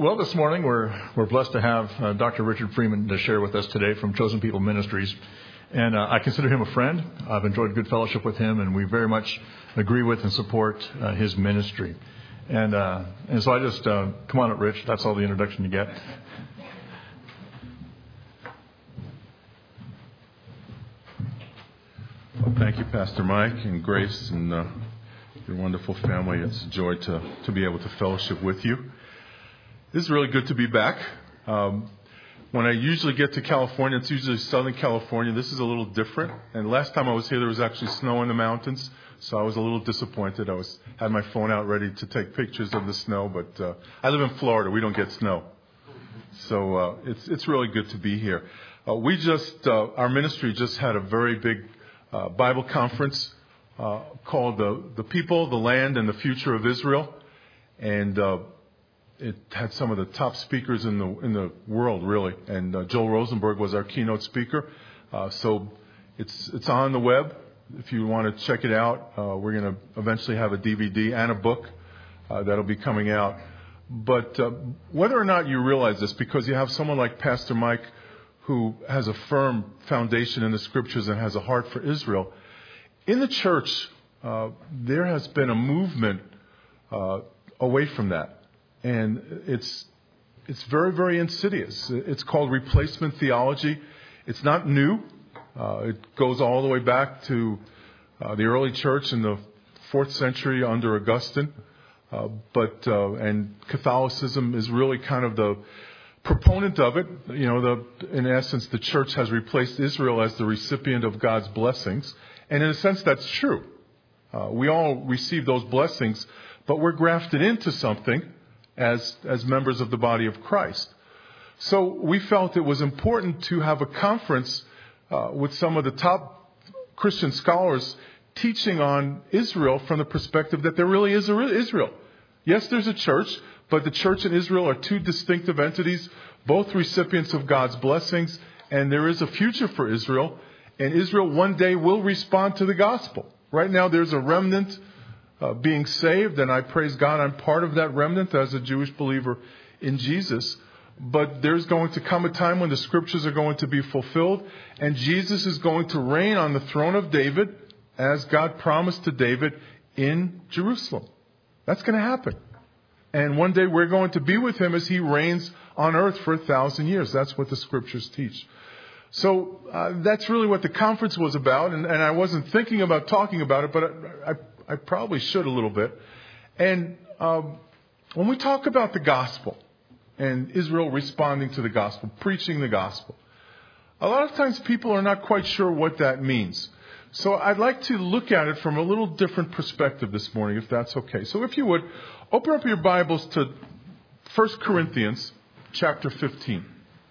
Well, this morning we're blessed to have Dr. Richard Freeman to share with us today from Chosen People Ministries. And I consider him a friend. I've enjoyed good fellowship with him, and we very much agree with and support his ministry. And so I just, come on up, Rich. That's all the introduction you get. Well, thank you, Pastor Mike and Grace and your wonderful family. It's a joy to be able to fellowship with you. This is really good to be back. When I usually get to California, it's usually Southern California. This is a little different. And last time I was here, there was actually snow in the mountains, so I was a little disappointed. I had my phone out ready to take pictures of the snow, but I live in Florida. We don't get snow, so it's really good to be here. Our ministry just had a very big Bible conference called "The People, the Land, and the Future of Israel," and it had some of the top speakers in the world, really. And Joel Rosenberg was our keynote speaker. So it's on the web if you want to check it out. We're going to eventually have a DVD and a book that'll be coming out. But whether or not you realize this, because you have someone like Pastor Mike who has a firm foundation in the Scriptures and has a heart for Israel, in the church there has been a movement away from that. And it's very, very insidious. It's called replacement theology. It's not new. It goes all the way back to the early church in the 4th century under Augustine. And Catholicism is really kind of the proponent of it. You know, in essence, the church has replaced Israel as the recipient of God's blessings. And in a sense, that's true. We all receive those blessings, but we're grafted into something as members of the body of Christ. So we felt it was important to have a conference with some of the top Christian scholars teaching on Israel from the perspective that there really is Israel. Yes, there's a church, but the church and Israel are two distinctive entities, both recipients of God's blessings, and there is a future for Israel, and Israel one day will respond to the gospel. Right now there's a remnant being saved, and I praise God I'm part of that remnant as a Jewish believer in Jesus. But there's going to come a time when the Scriptures are going to be fulfilled, and Jesus is going to reign on the throne of David as God promised to David in Jerusalem. That's going to happen. And one day we're going to be with him as he reigns on earth for 1,000 years. That's what the Scriptures teach. So that's really what the conference was about, and I wasn't thinking about talking about it, but I probably should a little bit. And when we talk about the gospel and Israel responding to the gospel, preaching the gospel, a lot of times people are not quite sure what that means. So I'd like to look at it from a little different perspective this morning, if that's okay. So if you would, open up your Bibles to 1 Corinthians chapter 15.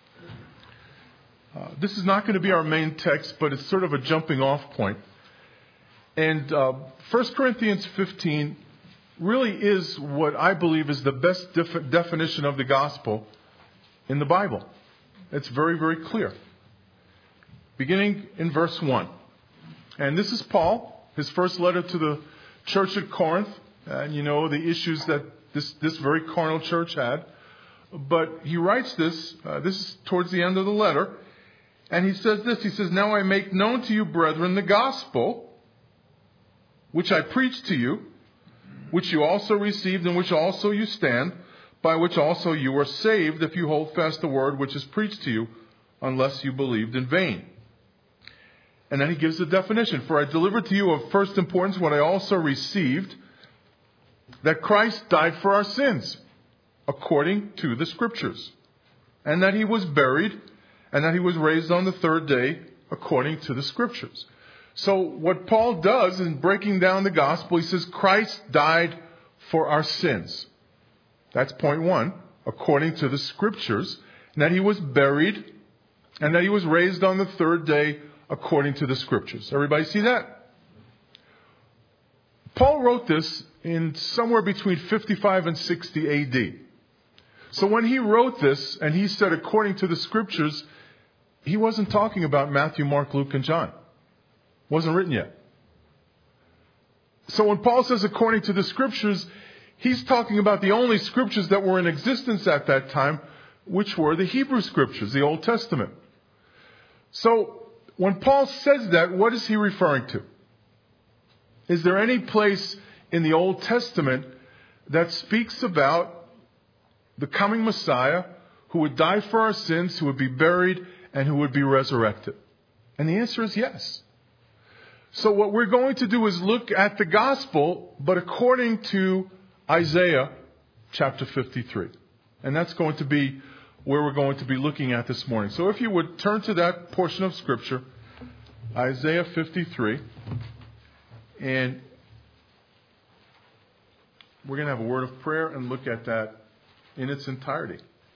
This is not going to be our main text, but it's sort of a jumping off point. And 1 Corinthians 15 really is what I believe is the best definition of the gospel in the Bible. It's very, very clear. Beginning in verse 1. And this is Paul, his first letter to the church at Corinth. And you know the issues that this very carnal church had. But he writes this is towards the end of the letter. And he says this, he says, "Now I make known to you, brethren, the gospel, which I preached to you, which you also received, in which also you stand, by which also you are saved, if you hold fast the word which is preached to you, unless you believed in vain." And then he gives the definition. "For I delivered to you of first importance what I also received, that Christ died for our sins, according to the Scriptures, and that he was buried, and that he was raised on the third day, according to the Scriptures." So what Paul does in breaking down the gospel, he says Christ died for our sins. That's point one, according to the Scriptures, and that he was buried, and that he was raised on the third day, according to the Scriptures. Everybody see that? Paul wrote this in somewhere between 55 and 60 AD. So when he wrote this, and he said according to the Scriptures, he wasn't talking about Matthew, Mark, Luke, and John. Wasn't written yet. So when Paul says according to the Scriptures, he's talking about the only scriptures that were in existence at that time, which were the Hebrew scriptures, the Old Testament. So when Paul says that, what is he referring to? Is there any place in the Old Testament that speaks about the coming Messiah who would die for our sins, who would be buried, and who would be resurrected? And the answer is yes. So what we're going to do is look at the gospel, but according to Isaiah chapter 53. And that's going to be where we're going to be looking at this morning. So if you would turn to that portion of Scripture, Isaiah 53. And we're going to have a word of prayer and look at that in its entirety.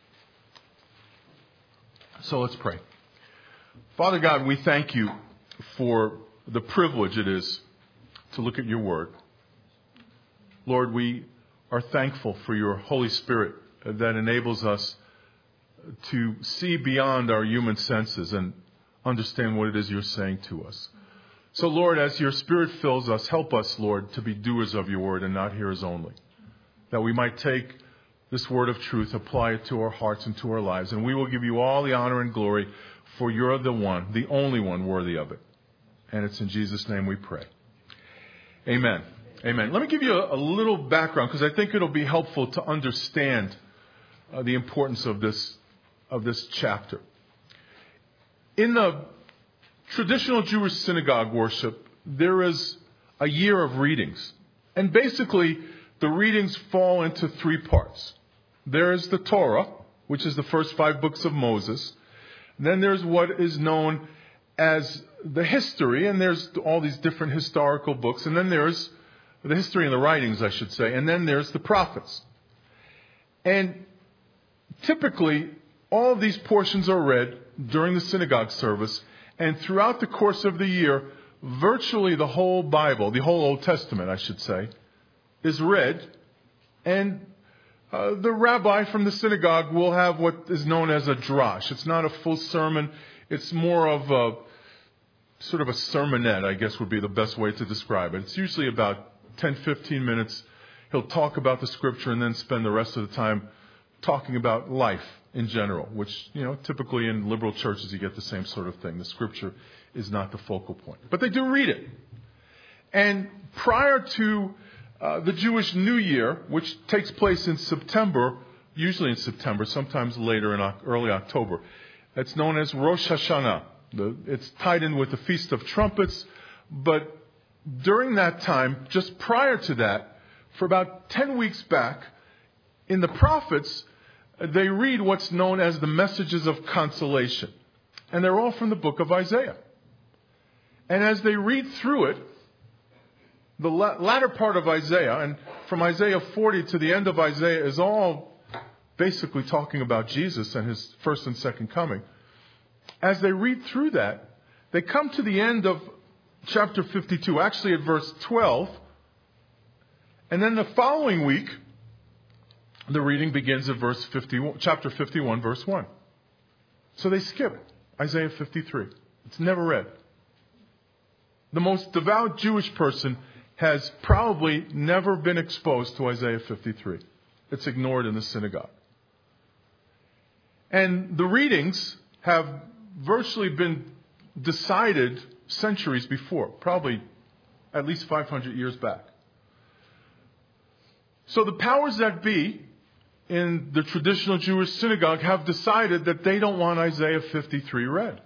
So let's pray. Father God, we thank you for the privilege it is to look at your word. Lord, we are thankful for your Holy Spirit that enables us to see beyond our human senses and understand what it is you're saying to us. So, Lord, as your Spirit fills us, help us, Lord, to be doers of your word and not hearers only. That we might take this word of truth, apply it to our hearts and to our lives, and we will give you all the honor and glory, for you're the one, the only one worthy of it. And it's in Jesus' name we pray. Amen. Amen. Let me give you a little background, because I think it'll be helpful to understand the importance of this chapter. In the traditional Jewish synagogue worship, there is a year of readings. And basically, the readings fall into three parts. There is the Torah, which is the first 5 books of Moses. Then there's what is known as the history, and there's all these different historical books. And then there's the history and the writings, I should say. And then there's the prophets. And typically, all of these portions are read during the synagogue service. And throughout the course of the year, virtually the whole Bible, the whole Old Testament, I should say, is read. And the rabbi from the synagogue will have what is known as a drash. It's not a full sermon. It's more of a sort of a sermonette, I guess would be the best way to describe it. It's usually about 10, 15 minutes. He'll talk about the scripture and then spend the rest of the time talking about life in general, which, typically in liberal churches you get the same sort of thing. The scripture is not the focal point. But they do read it. And prior to the Jewish New Year, which takes place in September, usually in September, sometimes later in early October, it's known as Rosh Hashanah. It's tied in with the Feast of Trumpets. But during that time, just prior to that, for about 10 weeks back, in the prophets, they read what's known as the messages of consolation. And they're all from the book of Isaiah. And as they read through it, the latter part of Isaiah, and from Isaiah 40 to the end of Isaiah, is all basically talking about Jesus and his first and second coming. As they read through that, they come to the end of chapter 52, actually at verse 12. And then the following week, the reading begins at chapter 51, verse 1. So they skip Isaiah 53. It's never read. The most devout Jewish person has probably never been exposed to Isaiah 53. It's ignored in the synagogue. And the readings have virtually been decided centuries before, probably at least 500 years back. So the powers that be in the traditional Jewish synagogue have decided that they don't want Isaiah 53 read.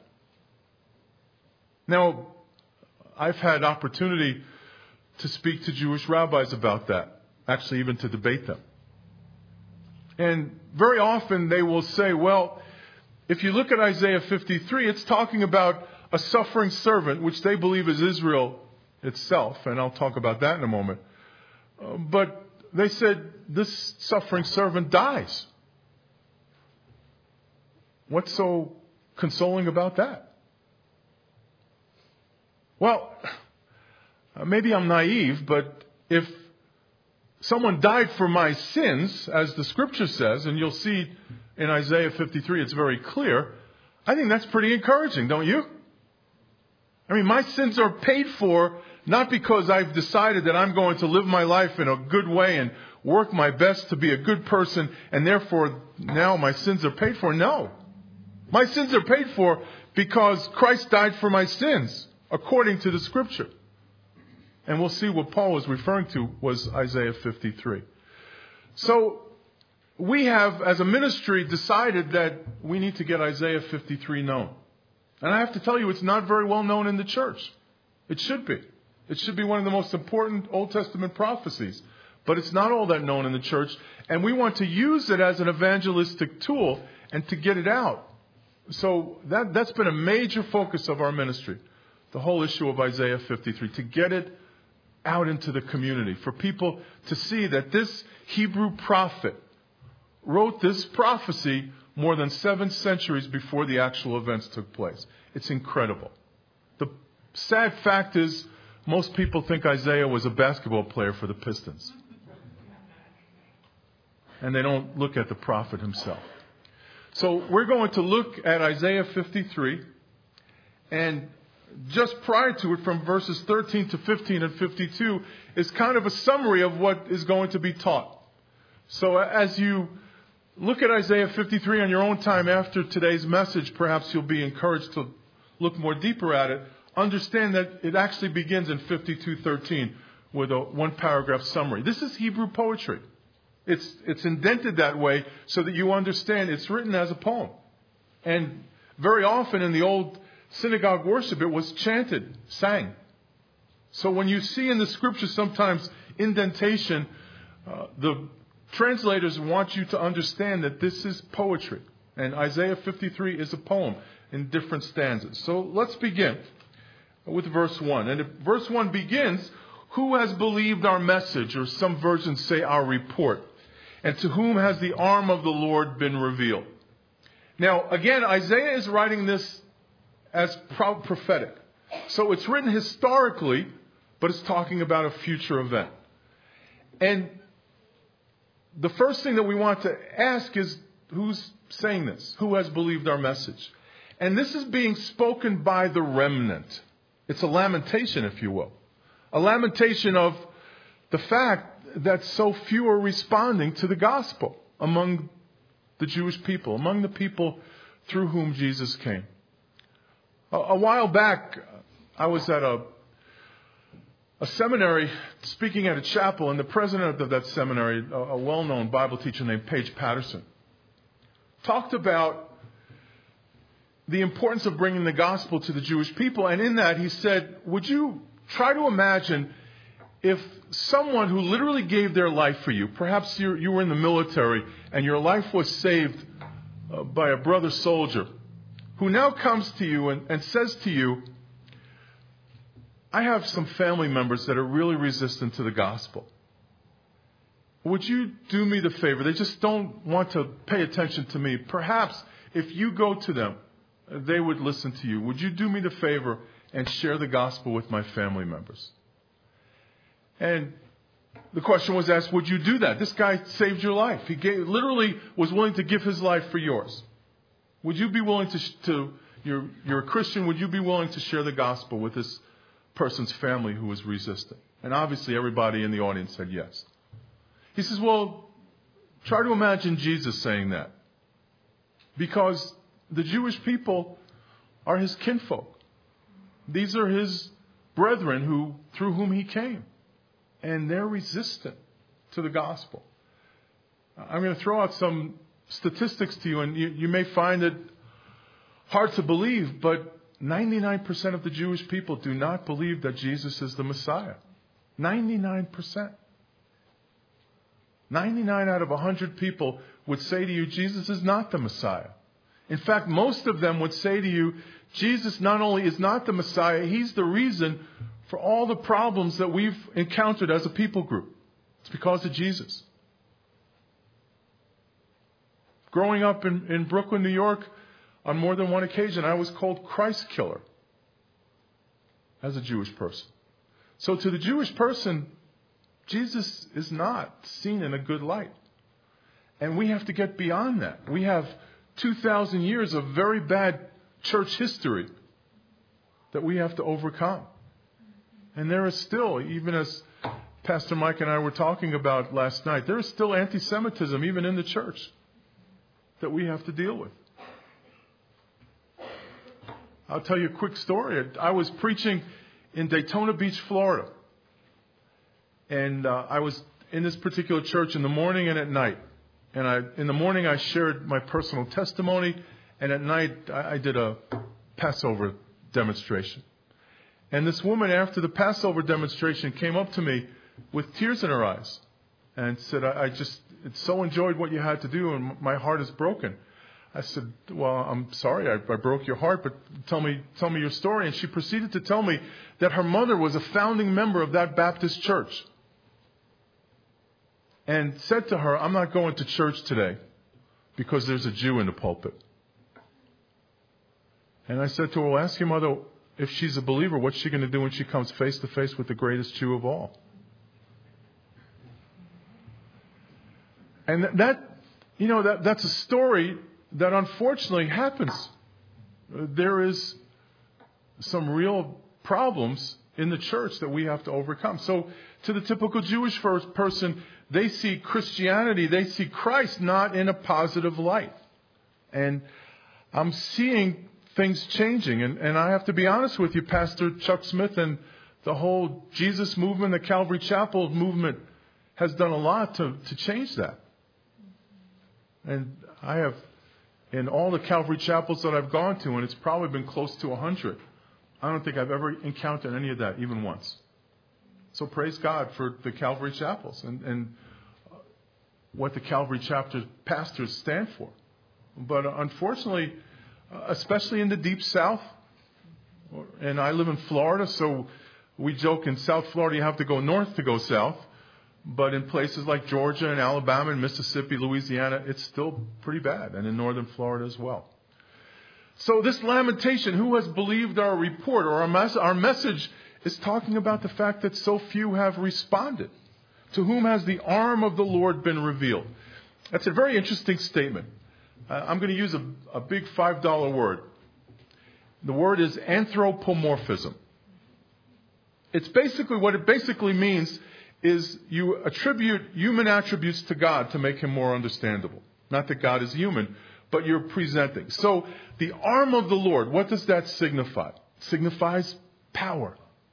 Now, I've had opportunity to speak to Jewish rabbis about that, actually even to debate them. And very often they will say, well, if you look at Isaiah 53, it's talking about a suffering servant, which they believe is Israel itself, and I'll talk about that in a moment. But they said this suffering servant dies. What's so consoling about that? Well, maybe I'm naive, but if someone died for my sins, as the scripture says, and you'll see in Isaiah 53 it's very clear, I think that's pretty encouraging, don't you? I mean, my sins are paid for not because I've decided that I'm going to live my life in a good way and work my best to be a good person and therefore now my sins are paid for. No. My sins are paid for because Christ died for my sins, according to the Scripture. And we'll see what Paul was referring to was Isaiah 53. So we have, as a ministry, decided that we need to get Isaiah 53 known. And I have to tell you, it's not very well known in the church. It should be. It should be one of the most important Old Testament prophecies. But it's not all that known in the church. And we want to use it as an evangelistic tool and to get it out. So that's been a major focus of our ministry. The whole issue of Isaiah 53. To get it out into the community. For people to see that this Hebrew prophet wrote this prophecy more than 7 centuries before the actual events took place. It's incredible. The sad fact is, most people think Isaiah was a basketball player for the Pistons. And they don't look at the prophet himself. So we're going to look at Isaiah 53. And just prior to it, from verses 13 to 15 and 52, is kind of a summary of what is going to be taught. So as you look at Isaiah 53 on your own time after today's message, perhaps you'll be encouraged to look more deeper at it. Understand that it actually begins in 52:13 with a 1-paragraph summary. This is Hebrew poetry. It's indented that way so that you understand it's written as a poem. And very often in the old synagogue worship, it was chanted, sang. So when you see in the Scripture sometimes indentation, the translators want you to understand that this is poetry. And Isaiah 53 is a poem in different stanzas. So let's begin with verse 1. And if verse 1 begins, who has believed our message? Or some versions say our report. And to whom has the arm of the Lord been revealed? Now, again, Isaiah is writing this as prophetic. So it's written historically, but it's talking about a future event. And the first thing that we want to ask is, who's saying this? Who has believed our message? And this is being spoken by the remnant. It's a lamentation, if you will. A lamentation of the fact that so few are responding to the gospel among the Jewish people, among the people through whom Jesus came. A while back, I was at a seminary speaking at a chapel, and the president of that seminary, a well-known Bible teacher named Paige Patterson, talked about the importance of bringing the gospel to the Jewish people. And in that, he said, would you try to imagine if someone who literally gave their life for you, perhaps you were in the military and your life was saved by a brother soldier, who now comes to you and says to you, I have some family members that are really resistant to the gospel. Would you do me the favor? They just don't want to pay attention to me. Perhaps if you go to them, they would listen to you. Would you do me the favor and share the gospel with my family members? And the question was asked, would you do that? This guy saved your life. He literally was willing to give his life for yours. Would you be willing you're a Christian, would you be willing to share the gospel with this person's family who was resistant? And obviously everybody in the audience said yes. He says, well, try to imagine Jesus saying that. Because the Jewish people are his kinfolk. These are his brethren through whom he came. And they're resistant to the gospel. I'm going to throw out some statistics to you, and you may find it hard to believe, but 99% of the Jewish people do not believe that Jesus is the Messiah. 99%. 99 out of 100 people would say to you, Jesus is not the Messiah. In fact, most of them would say to you, Jesus not only is not the Messiah, he's the reason for all the problems that we've encountered as a people group. It's because of Jesus. Growing up in Brooklyn, New York, on more than one occasion, I was called Christ killer as a Jewish person. So to the Jewish person, Jesus is not seen in a good light. And we have to get beyond that. We have 2,000 years of very bad church history that we have to overcome. And there is still, even as Pastor Mike and I were talking about last night, there is still anti-Semitism even in the church that we have to deal with. I'll tell you a quick story. I was preaching in Daytona Beach, Florida. And I was in this particular church in the morning and at night. And in the morning I shared my personal testimony. And at night I did a Passover demonstration. And this woman, after the Passover demonstration, came up to me with tears in her eyes and said, I so enjoyed what you had to do, and my heart is broken. I said, well, I'm sorry I broke your heart, but tell me your story. And she proceeded to tell me that her mother was a founding member of that Baptist church. And said to her, I'm not going to church today because there's a Jew in the pulpit. And I said to her, well, ask your mother, if she's a believer, what's she going to do when she comes face to face with the greatest Jew of all? And that's a story that unfortunately happens. There is some real problems in the church that we have to overcome. So to the typical Jewish person, they see Christianity, they see Christ not in a positive light. And I'm seeing things changing. And I have to be honest with you, Pastor Chuck Smith and the whole Jesus movement, the Calvary Chapel movement has done a lot to change that. And I have, in all the Calvary Chapels that I've gone to, and it's probably been close to 100, I don't think I've ever encountered any of that, even once. So praise God for the Calvary Chapels and what the Calvary chapter pastors stand for. But unfortunately, especially in the deep South, and I live in Florida, so we joke in South Florida you have to go north to go south. But in places like Georgia and Alabama and Mississippi, Louisiana, it's still pretty bad. And in northern Florida as well. So this lamentation, who has believed our report or our message, is talking about the fact that so few have responded. To whom has the arm of the Lord been revealed? That's a very interesting statement. I'm going to use a big $5 word. The word is anthropomorphism. It's basically what it basically means is you attribute human attributes to God to make him more understandable. Not that God is human, but you're presenting. So the arm of the Lord, what does that signify? It signifies power.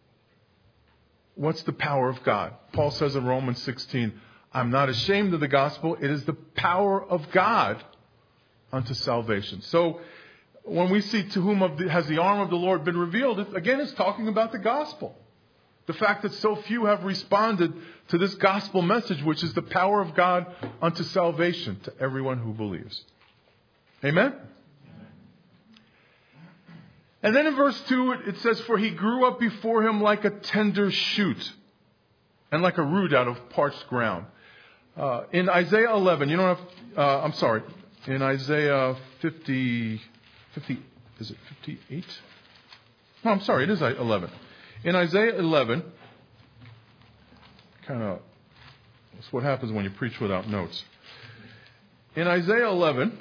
What's the power of God? Paul says in Romans 16, I'm not ashamed of the gospel. It is the power of God unto salvation. So when we see to whom has the arm of the Lord been revealed, again, it's talking about the gospel. The fact that so few have responded to this gospel message, which is the power of God unto salvation to everyone who believes. Amen? And then in verse 2, it says, for he grew up before him like a tender shoot and like a root out of parched ground. In Isaiah 11, you don't have, in Isaiah 50, is it 58? No, I'm sorry, it is 11. In Isaiah 11, that's what happens when you preach without notes. In Isaiah 11,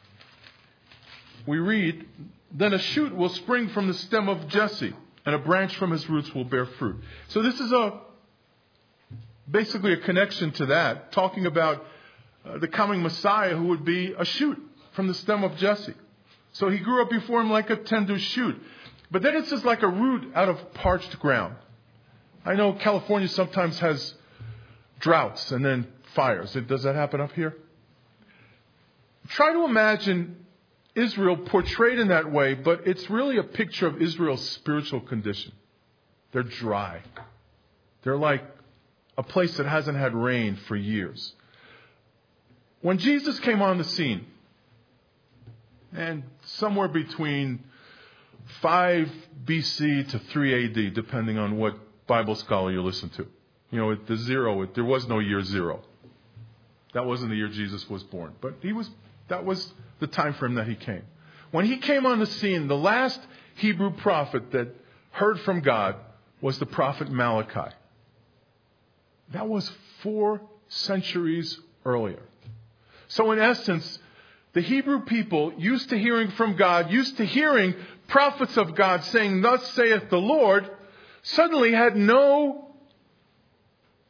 we read, then a shoot will spring from the stem of Jesse, and a branch from his roots will bear fruit. So this is basically a connection to that, talking about the coming Messiah who would be a shoot from the stem of Jesse. So he grew up before him like a tender shoot. But then it says like a root out of parched ground. I know California sometimes has droughts and then fires. Does that happen up here? Try to imagine Israel portrayed in that way, but it's really a picture of Israel's spiritual condition. They're dry. They're like a place that hasn't had rain for years. When Jesus came on the scene, and somewhere between 5 BC to 3 AD, depending on what Bible scholar you listen to. There was no year 0. That wasn't the year Jesus was born. But that was the time frame that he came. When he came on the scene, the last Hebrew prophet that heard from God was the prophet Malachi. That was 4 centuries earlier. So in essence, the Hebrew people, used to hearing from God, used to hearing prophets of God saying, thus saith the Lord, suddenly had no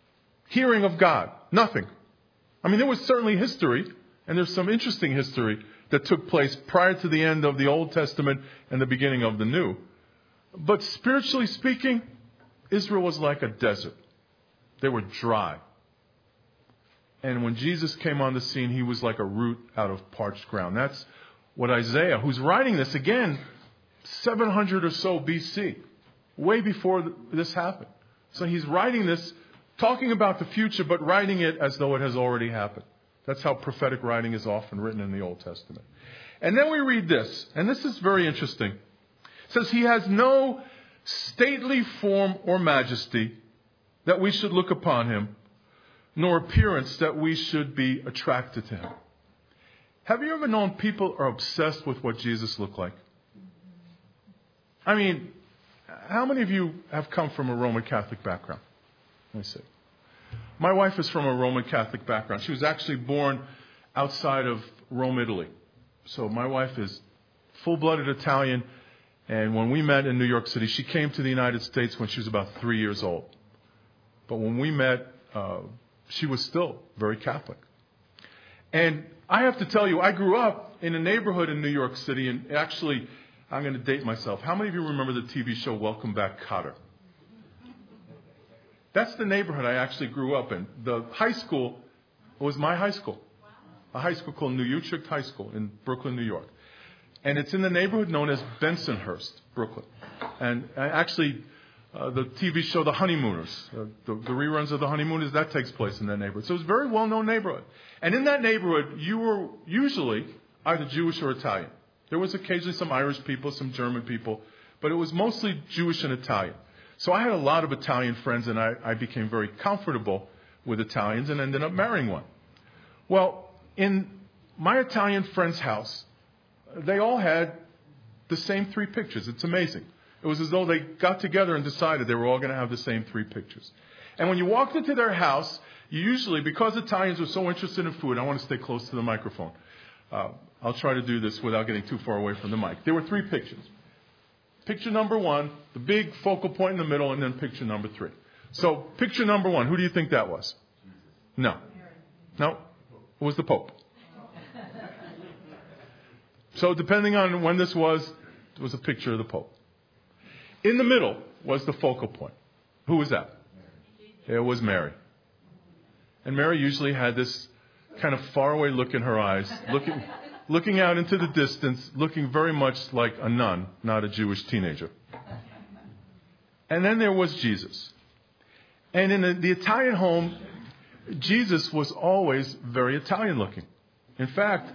hearing of God? Nothing. I mean, there was certainly history, and there's some interesting history that took place prior to the end of the Old Testament and the beginning of the New. But spiritually speaking, Israel was like a desert. They were dry. And when Jesus came on the scene, he was like a root out of parched ground. That's what Isaiah, who's writing this again, 700 or so BC, way before this happened. So he's writing this, talking about the future, but writing it as though it has already happened. That's how prophetic writing is often written in the Old Testament. And then we read this, and this is very interesting. It says, he has no stately form or majesty that we should look upon him, nor appearance that we should be attracted to him. Have you ever known people are obsessed with what Jesus looked like? I mean, how many of you have come from a Roman Catholic background? Let me see. My wife is from a Roman Catholic background. She was actually born outside of Rome, Italy. So my wife is full-blooded Italian. And when we met in New York City, she came to the United States when she was about 3 years old. But when we met, she was still very Catholic. And I have to tell you, I grew up in a neighborhood in New York City. And actually, I'm going to date myself. How many of you remember the TV show Welcome Back, Kotter? That's the neighborhood I actually grew up in. The high school was my high school. A high school called New Utrecht High School in Brooklyn, New York. And it's in the neighborhood known as Bensonhurst, Brooklyn. And actually, the TV show The Honeymooners, the reruns of The Honeymooners, that takes place in that neighborhood. So it's a very well-known neighborhood. And in that neighborhood, you were usually either Jewish or Italian. There was occasionally some Irish people, some German people, but it was mostly Jewish and Italian. So I had a lot of Italian friends, and I became very comfortable with Italians and ended up marrying one. Well, in my Italian friend's house, they all had the same 3 pictures. It's amazing. It was as though they got together and decided they were all going to have the same 3 pictures. And when you walked into their house, you usually, because Italians were so interested in food, I want to stay close to the microphone. I'll try to do this without getting too far away from the mic. There were 3 pictures. Picture number 1, the big focal point in the middle, and then picture number 3. So picture number 1, who do you think that was? No. No, it was the Pope. So depending on when this was, it was a picture of the Pope. In the middle was the focal point. Who was that? It was Mary. And Mary usually had this kind of faraway look in her eyes, looking out into the distance, looking very much like a nun, not a Jewish teenager. And then there was Jesus. And in the Italian home, Jesus was always very Italian looking. In fact,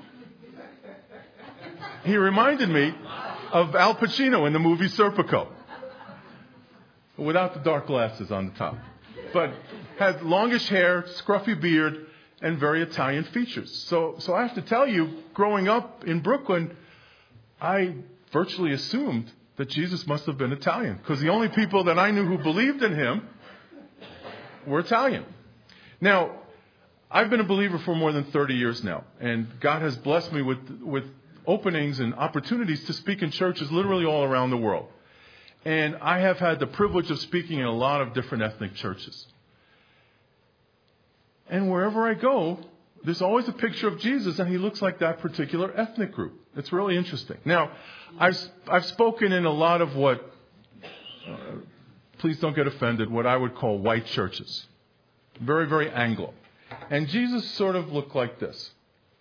he reminded me of Al Pacino in the movie Serpico, without the dark glasses on the top. But had longish hair, scruffy beard, and very Italian features. So I have to tell you, growing up in Brooklyn, I virtually assumed that Jesus must have been Italian, because the only people that I knew who believed in him were Italian. Now, I've been a believer for more than 30 years now, and God has blessed me with openings and opportunities to speak in churches literally all around the world. And I have had the privilege of speaking in a lot of different ethnic churches. And wherever I go, there's always a picture of Jesus, and he looks like that particular ethnic group. It's really interesting. Now, I've spoken in a lot of what, please don't get offended, what I would call white churches. Very, very Anglo. And Jesus sort of looked like this.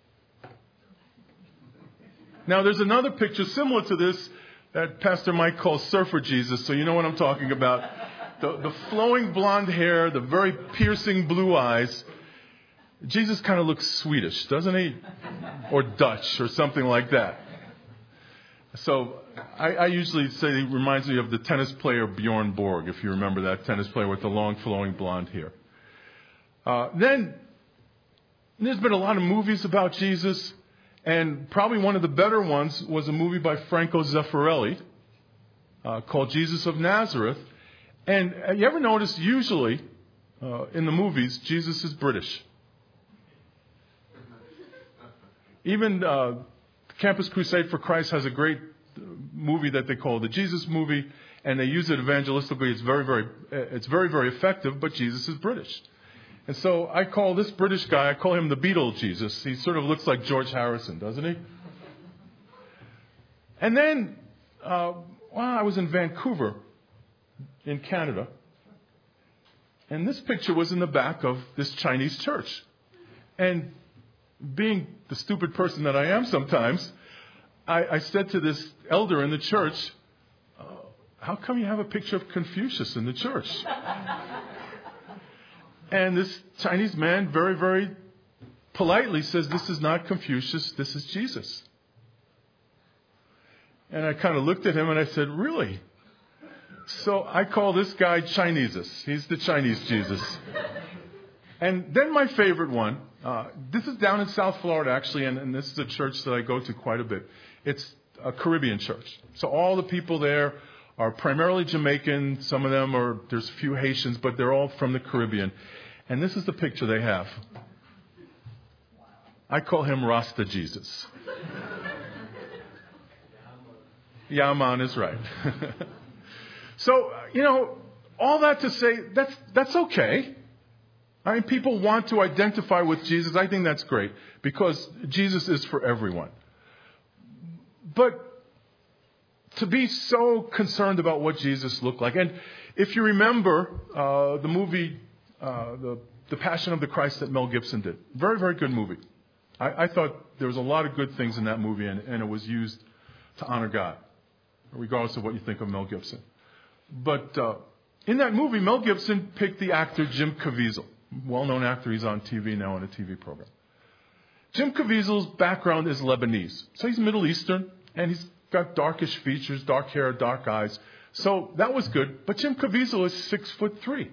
Now, there's another picture similar to this that Pastor Mike calls Surfer Jesus, so you know what I'm talking about. The flowing blonde hair, the very piercing blue eyes. Jesus kind of looks Swedish, doesn't he? Or Dutch or something like that. So I usually say he reminds me of the tennis player Bjorn Borg, if you remember that tennis player with the long flowing blonde hair. Then there's been a lot of movies about Jesus. And probably one of the better ones was a movie by Franco Zeffirelli called Jesus of Nazareth. And you ever notice usually in the movies, Jesus is British. Even Campus Crusade for Christ has a great movie that they call the Jesus movie, and they use it evangelistically. It's very, very effective, but Jesus is British. And so I call this British guy, I call him the Beatle Jesus. He sort of looks like George Harrison, doesn't he? And then, I was in Vancouver, in Canada. And this picture was in the back of this Chinese church. And being the stupid person that I am sometimes, I said to this elder in the church, how come you have a picture of Confucius in the church? And this Chinese man very, very politely says, this is not Confucius, this is Jesus. And I kind of looked at him and I said, really? So I call this guy Chinesus. He's the Chinese Jesus. And then my favorite one, this is down in South Florida actually, and this is a church that I go to quite a bit. It's a Caribbean church. So all the people there are primarily Jamaican. Some of them there's a few Haitians, but they're all from the Caribbean. And this is the picture they have. I call him Rasta Jesus. Yaman is right. So, all that to say, that's okay. I mean, people want to identify with Jesus. I think that's great because Jesus is for everyone. But to be so concerned about what Jesus looked like, and if you remember the movie, The Passion of the Christ that Mel Gibson did, very, very good movie. I thought there was a lot of good things in that movie, and it was used to honor God, regardless of what you think of Mel Gibson. But in that movie, Mel Gibson picked the actor Jim Caviezel, well-known actor. He's on TV now in a TV program. Jim Caviezel's background is Lebanese, so he's Middle Eastern, and he's got darkish features, dark hair, dark eyes. So that was good. But Jim Caviezel is 6'3".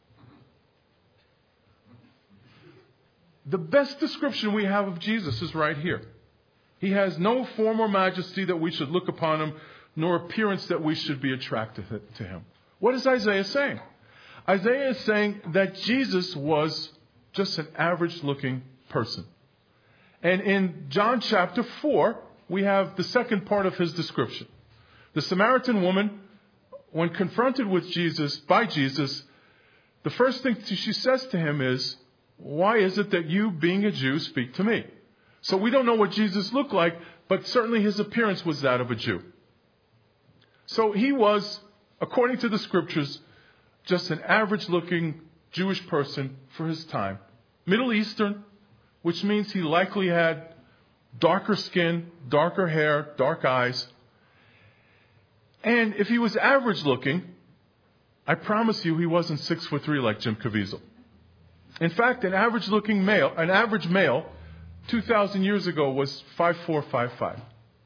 The best description we have of Jesus is right here. He has no form or majesty that we should look upon him, nor appearance that we should be attracted to him. What is Isaiah saying? Isaiah is saying that Jesus was just an average-looking person. And in John chapter 4, we have the second part of his description. The Samaritan woman, when confronted with Jesus, by Jesus, the first thing she says to him is, why is it that you, being a Jew, speak to me? So we don't know what Jesus looked like, but certainly his appearance was that of a Jew. So he was, according to the scriptures, just an average-looking Jewish person for his time. Middle Eastern, which means he likely had darker skin, darker hair, dark eyes. And if he was average-looking, I promise you he wasn't 6'3" like Jim Caviezel. In fact, an average male, 2,000 years ago was 5'4", 5'5".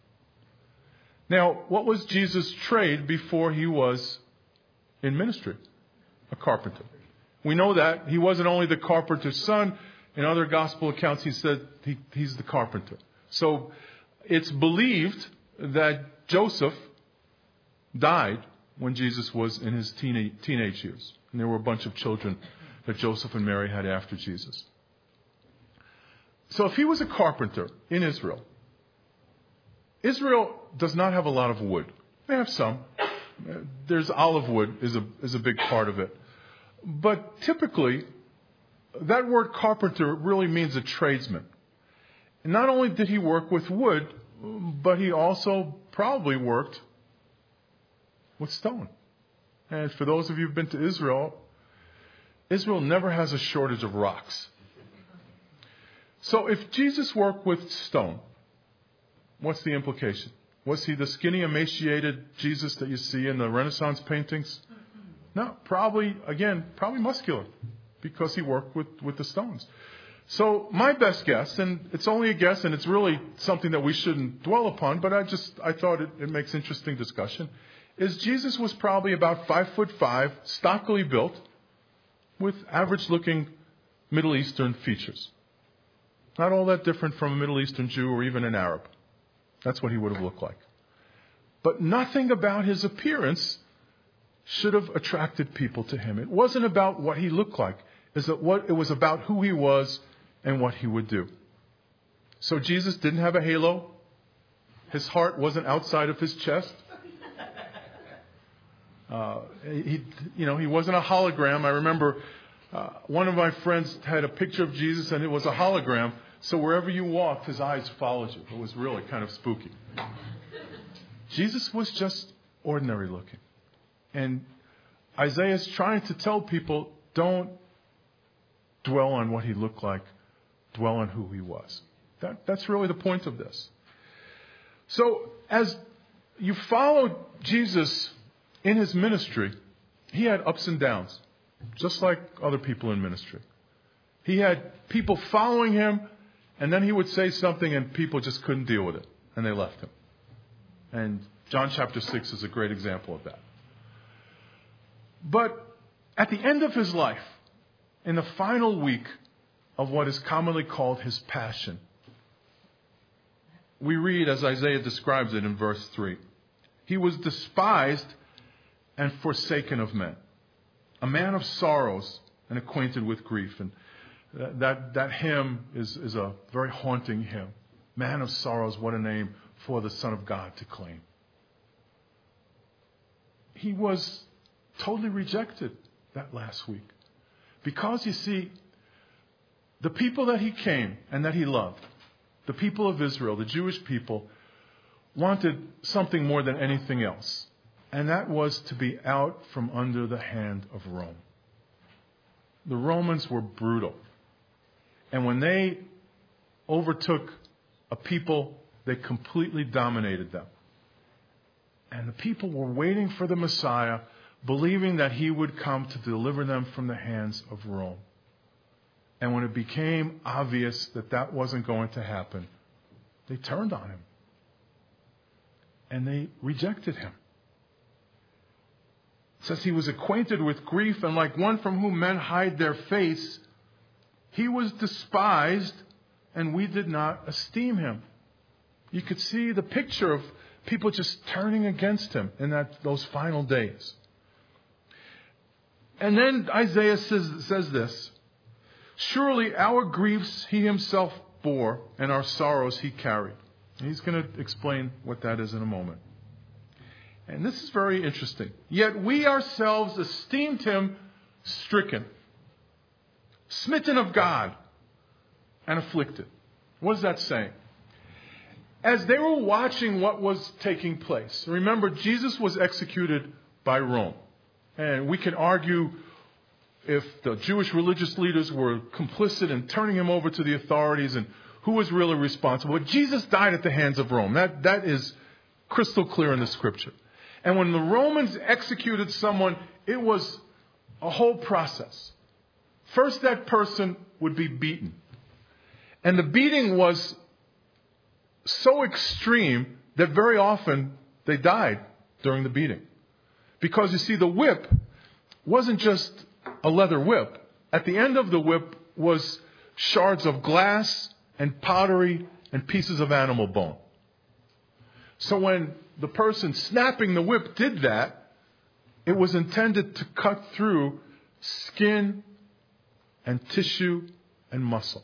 Now, what was Jesus' trade before he was in ministry? A carpenter. We know that. He wasn't only the carpenter's son. In other gospel accounts, he said he's the carpenter. So it's believed that Joseph died when Jesus was in his teenage years. And there were a bunch of children that Joseph and Mary had after Jesus. So if he was a carpenter in Israel, Israel does not have a lot of wood. They have some. There's olive wood is a big part of it. But typically, that word carpenter really means a tradesman. And not only did he work with wood, but he also probably worked with stone. And for those of you who've been to Israel, Israel never has a shortage of rocks. So if Jesus worked with stone, what's the implication? Was he the skinny, emaciated Jesus that you see in the Renaissance paintings? No, probably muscular, because he worked with the stones. So my best guess, and it's only a guess, and it's really something that we shouldn't dwell upon, but I thought it makes interesting discussion, is Jesus was probably about 5'5", stockily built, with average-looking Middle Eastern features. Not all that different from a Middle Eastern Jew or even an Arab. That's what he would have looked like. But nothing about his appearance should have attracted people to him. It wasn't about what he looked like. It was about who he was and what he would do. So Jesus didn't have a halo. His heart wasn't outside of his chest. He wasn't a hologram. I remember One of my friends had a picture of Jesus, and it was a hologram. So wherever you walked, his eyes followed you. It was really kind of spooky. Jesus was just ordinary looking. And Isaiah's trying to tell people, don't dwell on what he looked like. Dwell on who he was. That's really the point of this. So as you followed Jesus in his ministry, he had ups and downs, just like other people in ministry. He had people following him, and then he would say something and people just couldn't deal with it, and they left him. And John chapter 6 is a great example of that. But at the end of his life, in the final week of what is commonly called his passion, we read, as Isaiah describes it in verse 3, he was despised and forsaken of men, a man of sorrows and acquainted with grief. And that hymn is a very haunting hymn. Man of sorrows, what a name for the Son of God to claim. He was totally rejected that last week. Because, you see, the people that he came and that he loved, the people of Israel, the Jewish people, wanted something more than anything else. And that was to be out from under the hand of Rome. The Romans were brutal. And when they overtook a people, they completely dominated them. And the people were waiting for the Messiah, believing that he would come to deliver them from the hands of Rome. And when it became obvious that that wasn't going to happen, they turned on him. And they rejected him. It says he was acquainted with grief, and like one from whom men hide their face, he was despised, and we did not esteem him. You could see the picture of people just turning against him in those final days. And then Isaiah says this, surely our griefs he himself bore, and our sorrows he carried. And he's going to explain what that is in a moment. And this is very interesting. Yet we ourselves esteemed him stricken, smitten of God, and afflicted. What is that saying? As they were watching what was taking place, remember, Jesus was executed by Rome. And we can argue if the Jewish religious leaders were complicit in turning him over to the authorities and who was really responsible. But Jesus died at the hands of Rome. That is crystal clear in the scripture. And when the Romans executed someone, it was a whole process. First, that person would be beaten. And the beating was so extreme that very often they died during the beating. Because, you see, the whip wasn't just a leather whip. At the end of the whip was shards of glass and pottery and pieces of animal bone. So when the person snapping the whip did that, it was intended to cut through skin and tissue and muscle.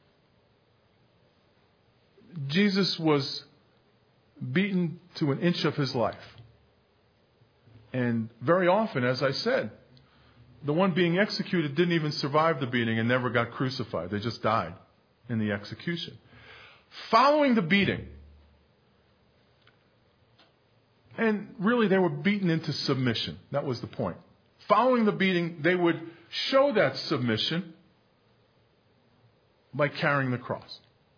Jesus was beaten to an inch of his life. And very often, as I said, the one being executed didn't even survive the beating and never got crucified. They just died in the execution. Following the beating, and really they were beaten into submission. That was the point. Following the beating, they would show that submission by carrying the cross.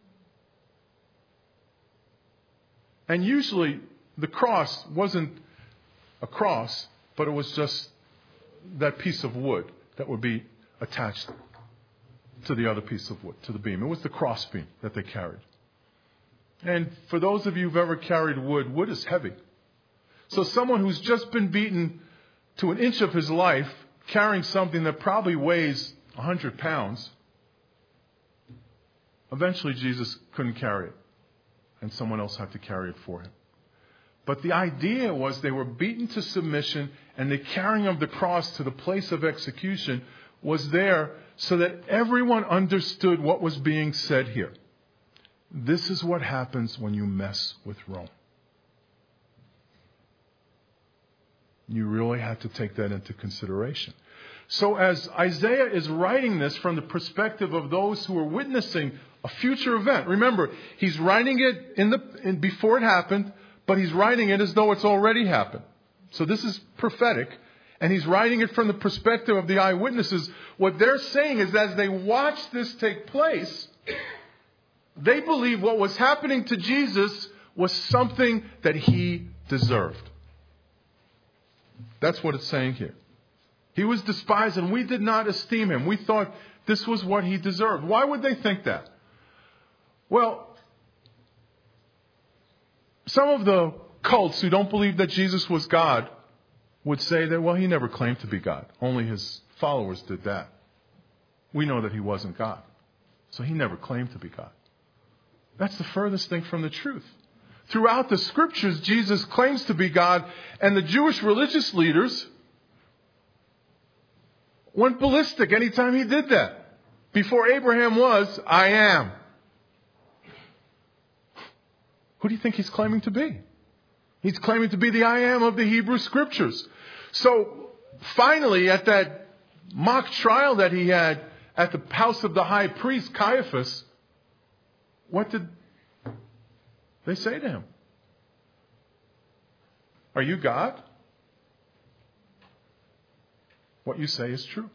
And usually the cross wasn't a cross, but it was just that piece of wood that would be attached to the other piece of wood, to the beam. It was the cross beam that they carried. And for those of you who've ever carried wood is heavy. So someone who's just been beaten to an inch of his life, carrying something that probably weighs 100 pounds, eventually Jesus couldn't carry it. And someone else had to carry it for him. But the idea was they were beaten to submission, and the carrying of the cross to the place of execution was there so that everyone understood what was being said here. This is what happens when you mess with Rome. You really had to take that into consideration. So as Isaiah is writing this from the perspective of those who are witnessing a future event, remember, he's writing it before it happened, but he's writing it as though it's already happened. So this is prophetic, and he's writing it from the perspective of the eyewitnesses. What they're saying is, as they watch this take place, they believe what was happening to Jesus was something that he deserved. That's what it's saying here. He was despised and we did not esteem him. We thought this was what he deserved. Why would they think that? Well, some of the cults who don't believe that Jesus was God would say that, well, he never claimed to be God. Only his followers did that. We know that he wasn't God. So he never claimed to be God. That's the furthest thing from the truth. Throughout the scriptures, Jesus claims to be God, and the Jewish religious leaders went ballistic anytime he did that. Before Abraham was, I am. Who do you think he's claiming to be? He's claiming to be the I am of the Hebrew scriptures. So finally, at that mock trial that he had at the house of the high priest, Caiaphas, what did they say to him? Are you God? What you say is true.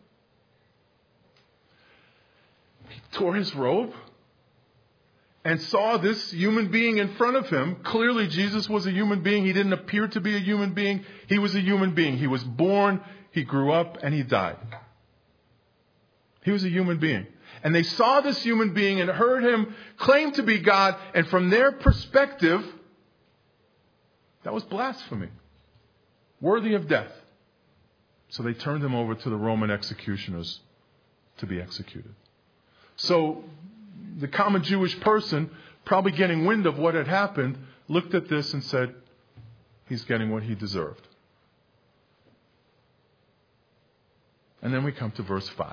He tore his robe and saw this human being in front of him. Clearly, Jesus was a human being. He didn't appear to be a human being. He was a human being. He was born, he grew up, and he died. He was a human being. And they saw this human being and heard him claim to be God. And from their perspective, that was blasphemy. Worthy of death. So they turned him over to the Roman executioners to be executed. So the common Jewish person, probably getting wind of what had happened, looked at this and said, he's getting what he deserved. And then we come to verse 5.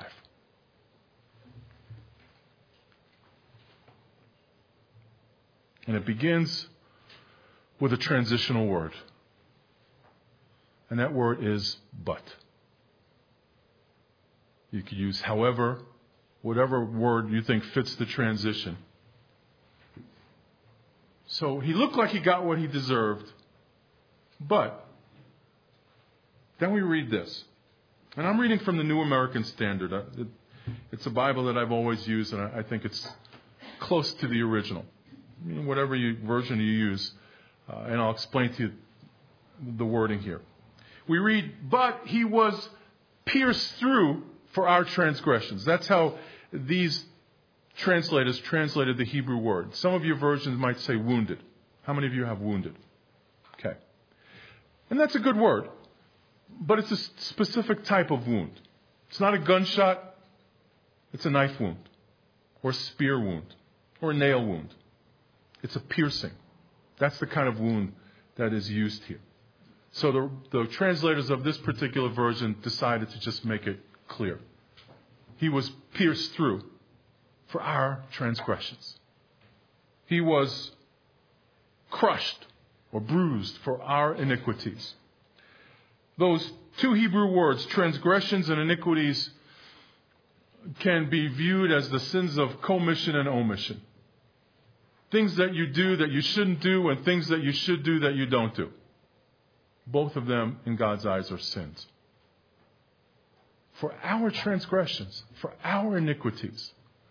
And it begins with a transitional word. And that word is but. You could use however, whatever word you think fits the transition. So he looked like he got what he deserved. But then we read this. And I'm reading from the New American Standard. It's a Bible that I've always used, and I think it's close to the original. Whatever version you use, and I'll explain to you the wording here. We read, but he was pierced through for our transgressions. That's how these translators translated the Hebrew word. Some of your versions might say wounded. How many of you have wounded? Okay. And that's a good word, but it's a specific type of wound. It's not a gunshot. It's a knife wound, or a spear wound, or a nail wound. It's a piercing. That's the kind of wound that is used here. So the translators of this particular version decided to just make it clear. He was pierced through for our transgressions. He was crushed or bruised for our iniquities. Those two Hebrew words, transgressions and iniquities, can be viewed as the sins of commission and omission. Things that you do that you shouldn't do, and things that you should do that you don't do. Both of them, in God's eyes, are sins. For our transgressions, for our iniquities.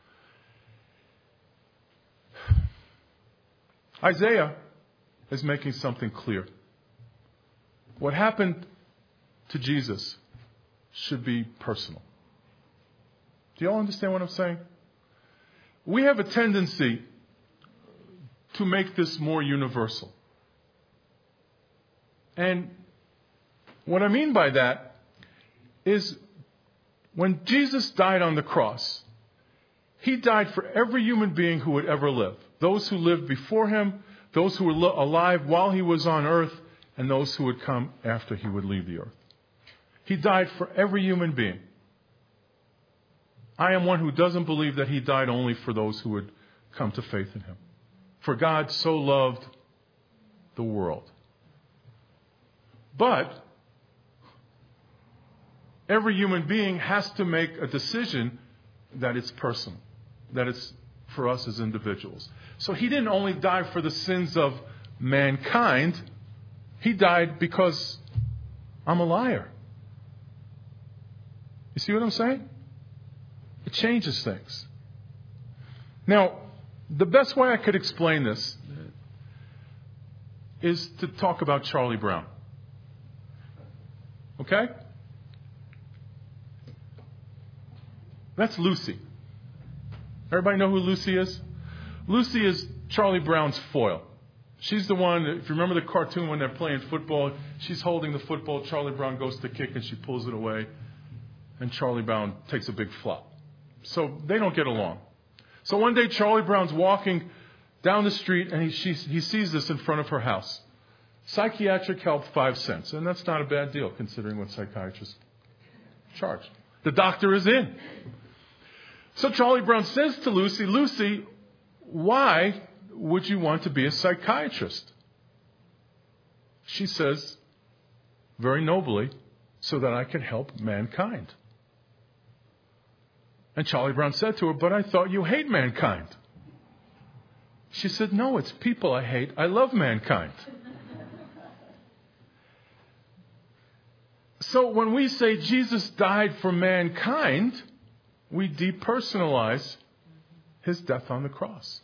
Isaiah is making something clear. What happened to Jesus should be personal. Do you all understand what I'm saying? We have a tendency to make this more universal. And what I mean by that is when Jesus died on the cross, he died for every human being who would ever live. Those who lived before him, those who were alive while he was on earth, and those who would come after he would leave the earth. He died for every human being. I am one who doesn't believe that he died only for those who would come to faith in him. For God so loved the world. But every human being has to make a decision that it's personal, that it's for us as individuals. So he didn't only die for the sins of mankind, he died because I'm a liar. You see what I'm saying? It changes things. Now, the best way I could explain this is to talk about Charlie Brown. Okay? That's Lucy. Everybody know who Lucy is? Lucy is Charlie Brown's foil. She's the one, if you remember the cartoon when they're playing football, she's holding the football, Charlie Brown goes to kick and she pulls it away, and Charlie Brown takes a big flop. So they don't get along. So one day Charlie Brown's walking down the street and he sees this in front of her house. Psychiatric help, 5 cents. And that's not a bad deal considering what psychiatrists charge. The doctor is in. So Charlie Brown says to Lucy, Lucy, why would you want to be a psychiatrist? She says, very nobly, so that I can help mankind. And Charlie Brown said to her, but I thought you hate mankind. She said, no, it's people I hate. I love mankind. So when we say Jesus died for mankind, we depersonalize his death on the cross.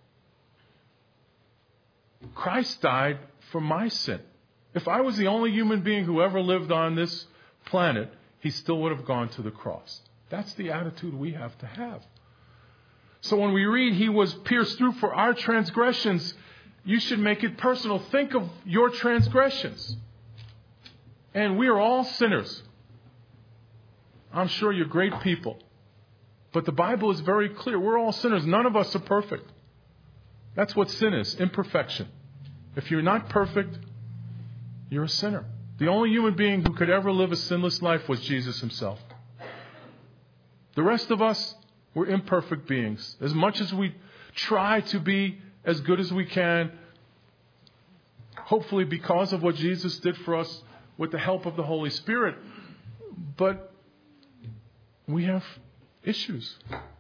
Christ died for my sin. If I was the only human being who ever lived on this planet, he still would have gone to the cross. That's the attitude we have to have. So when we read, he was pierced through for our transgressions, you should make it personal. Think of your transgressions. And we are all sinners. I'm sure you're great people. But the Bible is very clear. We're all sinners. None of us are perfect. That's what sin is, imperfection. If you're not perfect, you're a sinner. The only human being who could ever live a sinless life was Jesus himself. The rest of us, we're imperfect beings. As much as we try to be as good as we can, hopefully because of what Jesus did for us with the help of the Holy Spirit, but we have issues.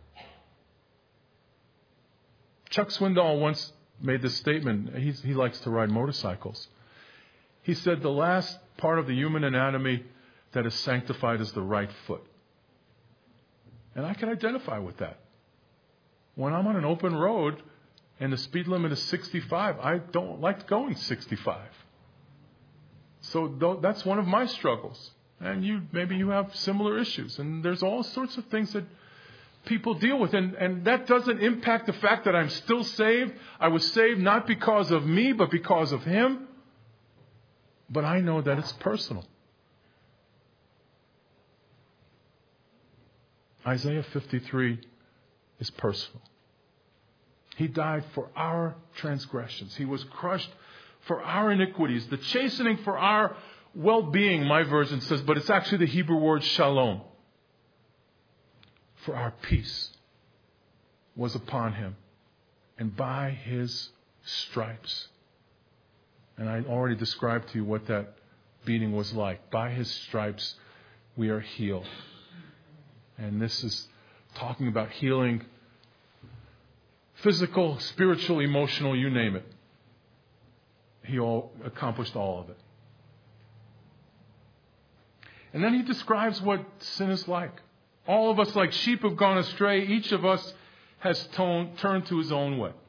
Chuck Swindoll once made this statement. He likes to ride motorcycles. He said the last part of the human anatomy that is sanctified is the right foot. And I can identify with that. When I'm on an open road and the speed limit is 65, I don't like going 65. So that's one of my struggles. And maybe you have similar issues. And there's all sorts of things that people deal with. And that doesn't impact the fact that I'm still saved. I was saved not because of me, but because of him. But I know that it's personal. Isaiah 53 is personal. He died for our transgressions. He was crushed for our iniquities. The chastening for our well-being, my version says, but it's actually the Hebrew word shalom. For our peace was upon him. And by his stripes. And I already described to you what that beating was like. By his stripes we are healed. And this is talking about healing, physical, spiritual, emotional, you name it. He accomplished all of it. And then he describes what sin is like. All of us like sheep have gone astray. Each of us has turned to his own way.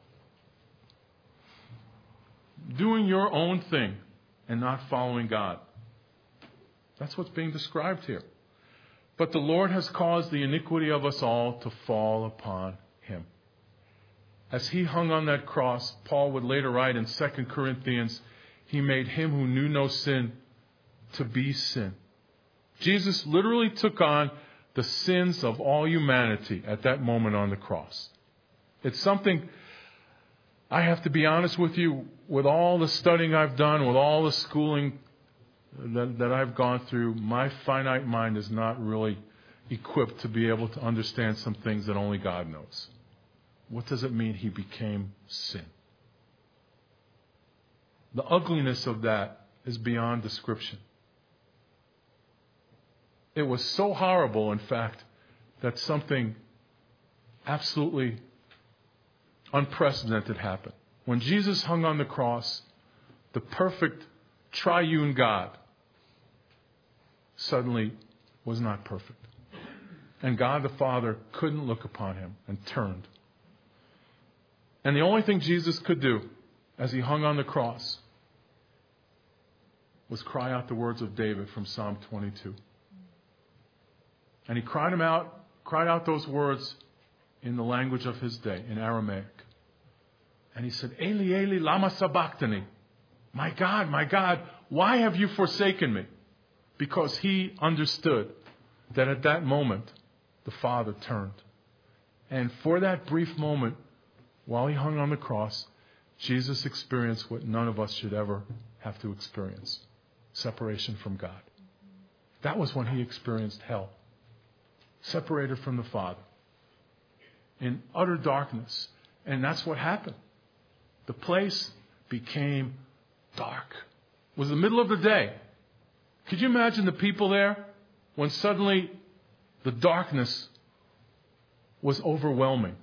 Doing your own thing and not following God. That's what's being described here. But the Lord has caused the iniquity of us all to fall upon him. As he hung on that cross, Paul would later write in 2 Corinthians, he made him who knew no sin to be sin. Jesus literally took on the sins of all humanity at that moment on the cross. It's something, I have to be honest with you, with all the studying I've done, with all the schooling that I've gone through, my finite mind is not really equipped to be able to understand some things that only God knows. What does it mean he became sin? The ugliness of that is beyond description. It was so horrible, in fact, that something absolutely unprecedented happened. When Jesus hung on the cross, the perfect triune God suddenly was not perfect. And God the Father couldn't look upon him and turned. And the only thing Jesus could do as he hung on the cross was cry out the words of David from Psalm 22. And he cried out those words in the language of his day, in Aramaic. And he said, Eli, Eli, lama sabachthani. My God, why have you forsaken me? Because he understood that at that moment, the Father turned. And for that brief moment, while he hung on the cross, Jesus experienced what none of us should ever have to experience. Separation from God. That was when he experienced hell. Separated from the Father. In utter darkness. And that's what happened. The place became dark. It was the middle of the day. Could you imagine the people there when suddenly the darkness was overwhelming?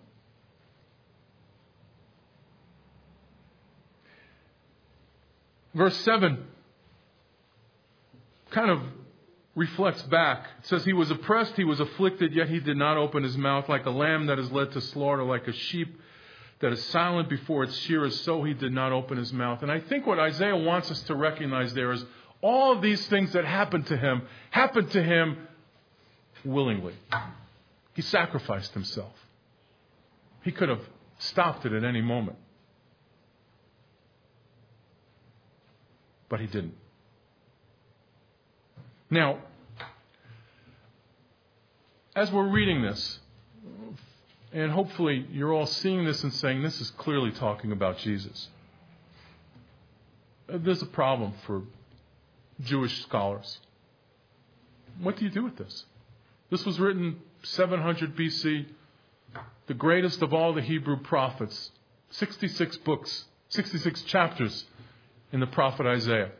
Verse 7 kind of reflects back. It says, he was oppressed, he was afflicted, yet he did not open his mouth. Like a lamb that is led to slaughter, like a sheep that is silent before its shearers, so he did not open his mouth. And I think what Isaiah wants us to recognize there is all of these things that happened to him willingly. He sacrificed himself. He could have stopped it at any moment. But he didn't. Now, as we're reading this, and hopefully you're all seeing this and saying, this is clearly talking about Jesus. There's a problem for Jewish scholars. What do you do with this? This was written 700 BC, the greatest of all the Hebrew prophets. 66 books, 66 chapters in the prophet Isaiah.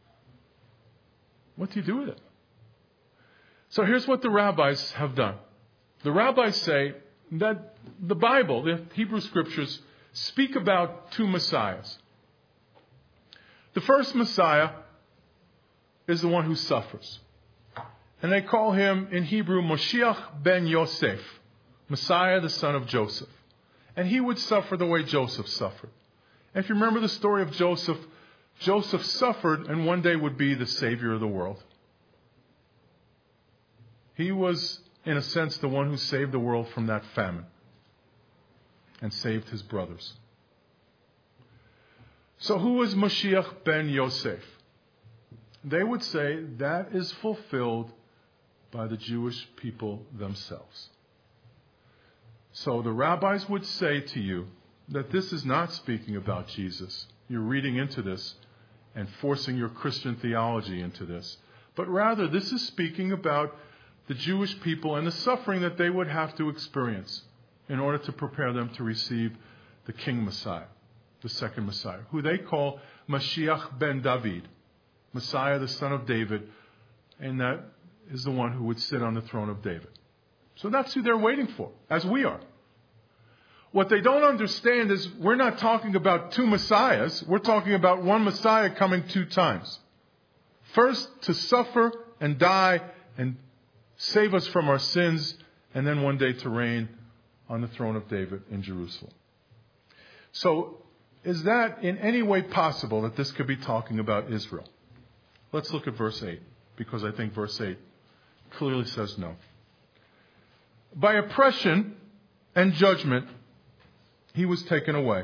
What do you do with it? So here's what the rabbis have done. The rabbis say that the Bible, the Hebrew scriptures, speak about two messiahs. The first Messiah is the one who suffers. And they call him in Hebrew Moshiach ben Yosef, Messiah the son of Joseph. And he would suffer the way Joseph suffered. And if you remember the story of Joseph, Joseph suffered and one day would be the Savior of the world. He was, in a sense, the one who saved the world from that famine and saved his brothers. So who is Moshiach ben Yosef? They would say that is fulfilled by the Jewish people themselves. So the rabbis would say to you that this is not speaking about Jesus. You're reading into this and forcing your Christian theology into this. But rather, this is speaking about the Jewish people and the suffering that they would have to experience in order to prepare them to receive the King Messiah, the second Messiah, who they call Mashiach ben David, Messiah the son of David, and that is the one who would sit on the throne of David. So that's who they're waiting for, as we are. What they don't understand is we're not talking about two Messiahs. We're talking about one Messiah coming two times. First to suffer and die and save us from our sins, and then one day to reign on the throne of David in Jerusalem. So, is that in any way possible that this could be talking about Israel? Let's look at verse 8, because I think verse 8 clearly says no. By oppression and judgment, he was taken away.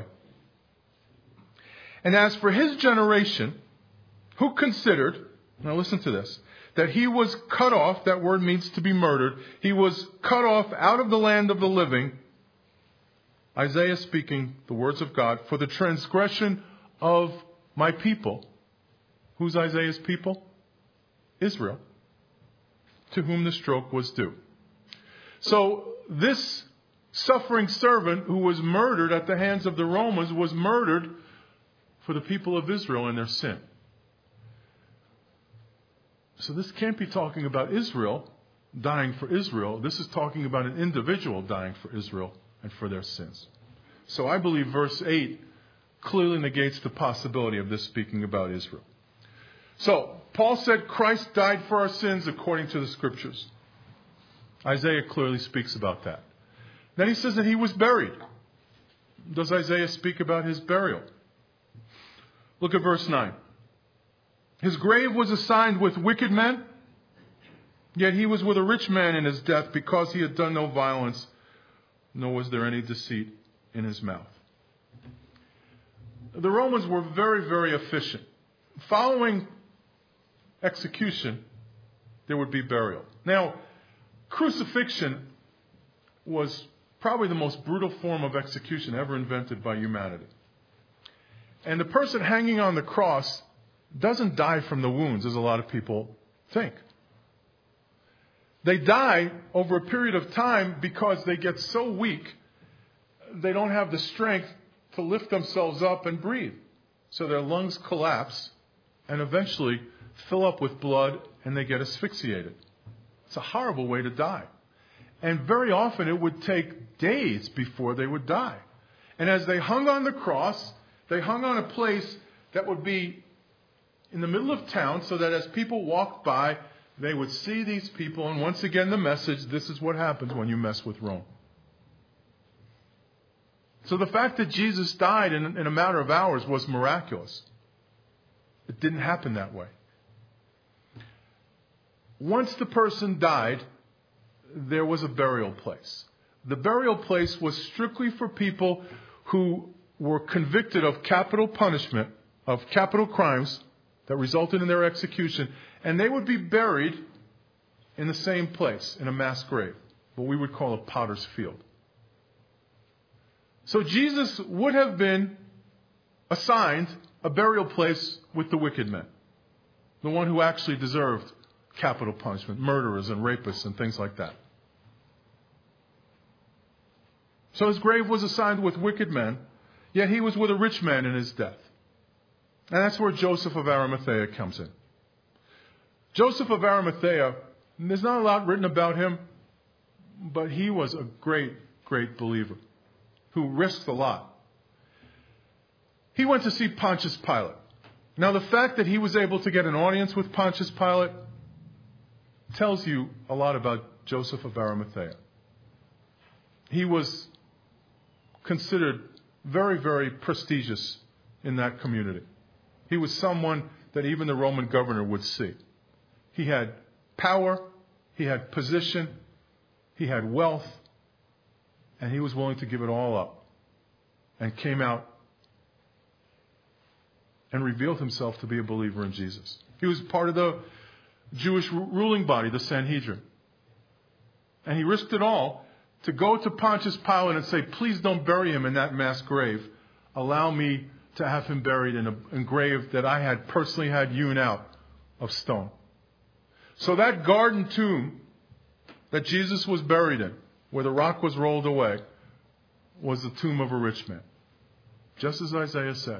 And as for his generation, who considered, now listen to this, that he was cut off, that word means to be murdered, he was cut off out of the land of the living, Isaiah speaking the words of God, for the transgression of my people. Who's Isaiah's people? Israel, to whom the stroke was due. So this suffering servant who was murdered at the hands of the Romans was murdered for the people of Israel and their sin. So this can't be talking about Israel. dying for Israel. This is talking about an individual dying for Israel and for their sins. So I believe verse 8 clearly negates the possibility of this speaking about Israel. So, Paul said Christ died for our sins according to the Scriptures. Isaiah clearly speaks about that. Then he says that he was buried. Does Isaiah speak about his burial? Look at verse 9. His grave was assigned with wicked men, yet he was with a rich man in his death, because he had done no violence, nor was there any deceit in his mouth. The Romans were very, very efficient. Following execution, there would be burial. Now, crucifixion was probably the most brutal form of execution ever invented by humanity. And the person hanging on the cross doesn't die from the wounds, as a lot of people think. They die over a period of time because they get so weak, they don't have the strength to lift themselves up and breathe. So their lungs collapse and eventually fill up with blood, and they get asphyxiated. It's a horrible way to die. And very often it would take days before they would die. And as they hung on the cross, they hung on a place that would be in the middle of town, so that as people walked by, they would see these people. And once again, the message, this is what happens when you mess with Rome. So the fact that Jesus died in a matter of hours was miraculous. It didn't happen that way. Once the person died, there was a burial place. The burial place was strictly for people who were convicted of capital punishment, of capital crimes that resulted in their execution, and they would be buried in the same place, in a mass grave, what we would call a potter's field. So Jesus would have been assigned a burial place with the wicked men, the one who actually deserved capital punishment, murderers and rapists and things like that. So his grave was assigned with wicked men, yet he was with a rich man in his death. And that's where Joseph of Arimathea comes in. Joseph of Arimathea, there's not a lot written about him, but he was a great, great believer who risked a lot. He went to see Pontius Pilate. Now, the fact that he was able to get an audience with Pontius Pilate tells you a lot about Joseph of Arimathea. He was considered very, very prestigious in that community. He was someone that even the Roman governor would see. He had power, he had position, he had wealth, and he was willing to give it all up, and came out and revealed himself to be a believer in Jesus. He was part of the Jewish ruling body, the Sanhedrin. And he risked it all to go to Pontius Pilate and say, please don't bury him in that mass grave. Allow me to have him buried in a grave that I had personally had hewn out of stone. So that garden tomb that Jesus was buried in, where the rock was rolled away, was the tomb of a rich man. Just as Isaiah said.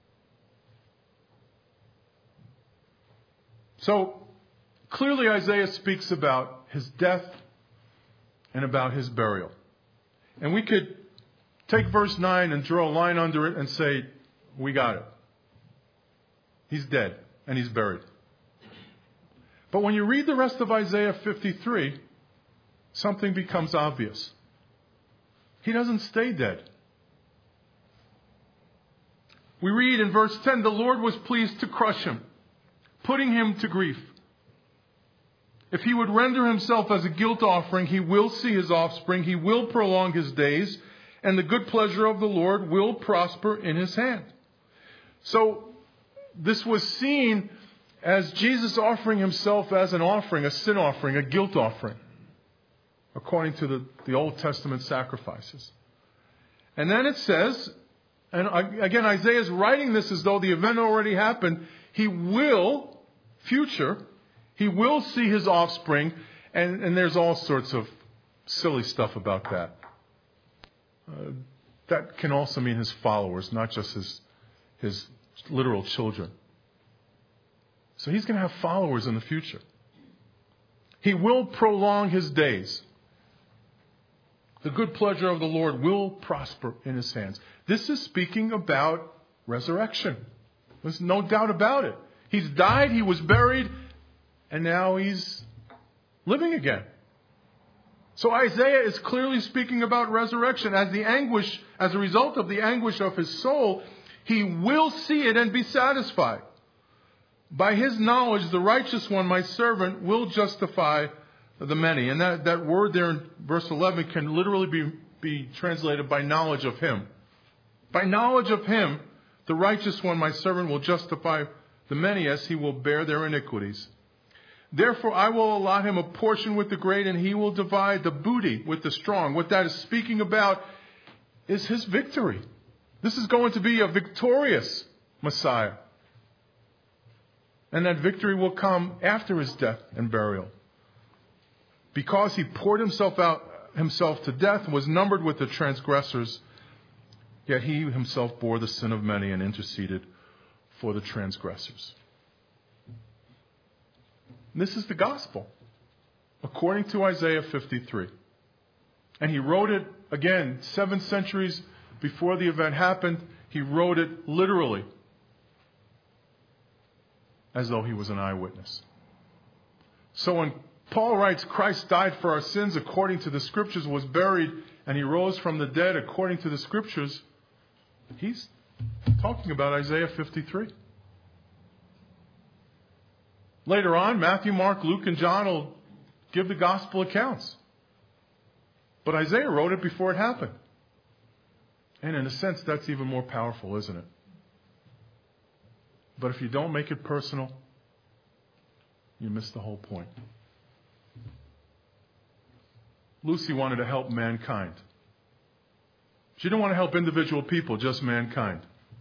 So, clearly Isaiah speaks about his death and about his burial. And we could take verse 9 and draw a line under it and say, we got it. He's dead and he's buried. But when you read the rest of Isaiah 53, something becomes obvious. He doesn't stay dead. We read in verse 10, the Lord was pleased to crush him, putting him to grief. If he would render himself as a guilt offering, he will see his offspring, he will prolong his days, and the good pleasure of the Lord will prosper in his hand. So this was seen as Jesus offering himself as an offering, a sin offering, a guilt offering, according to the Old Testament sacrifices. And then it says, and again Isaiah is writing this as though the event already happened, he will, future, he will see his offspring, and there's all sorts of silly stuff about that. That can also mean his followers, not just his literal children. So he's going to have followers in the future. He will prolong his days. The good pleasure of the Lord will prosper in his hands. This is speaking about resurrection. There's no doubt about it. He's died, he was buried, and now he's living again. So Isaiah is clearly speaking about resurrection. As a result of the anguish of his soul, he will see it and be satisfied. By his knowledge, the righteous one, my servant, will justify the many. And that word there in verse 11 can literally be translated by knowledge of him. By knowledge of him, the righteous one, my servant, will justify the many as he will bear their iniquities. Therefore, I will allot him a portion with the great, and he will divide the booty with the strong. What that is speaking about is his victory. This is going to be a victorious Messiah. And that victory will come after his death and burial. Because he poured himself to death and was numbered with the transgressors, yet he himself bore the sin of many and interceded for the transgressors. This is the gospel, according to Isaiah 53. And he wrote it, again, 7 centuries before the event happened. He wrote it literally, as though he was an eyewitness. So when Paul writes, Christ died for our sins according to the Scriptures, was buried, and he rose from the dead according to the Scriptures, he's talking about Isaiah 53. Later on, Matthew, Mark, Luke, and John will give the gospel accounts. But Isaiah wrote it before it happened. And in a sense, that's even more powerful, isn't it? But if you don't make it personal, you miss the whole point. Lucy wanted to help mankind. She didn't want to help individual people, just mankind.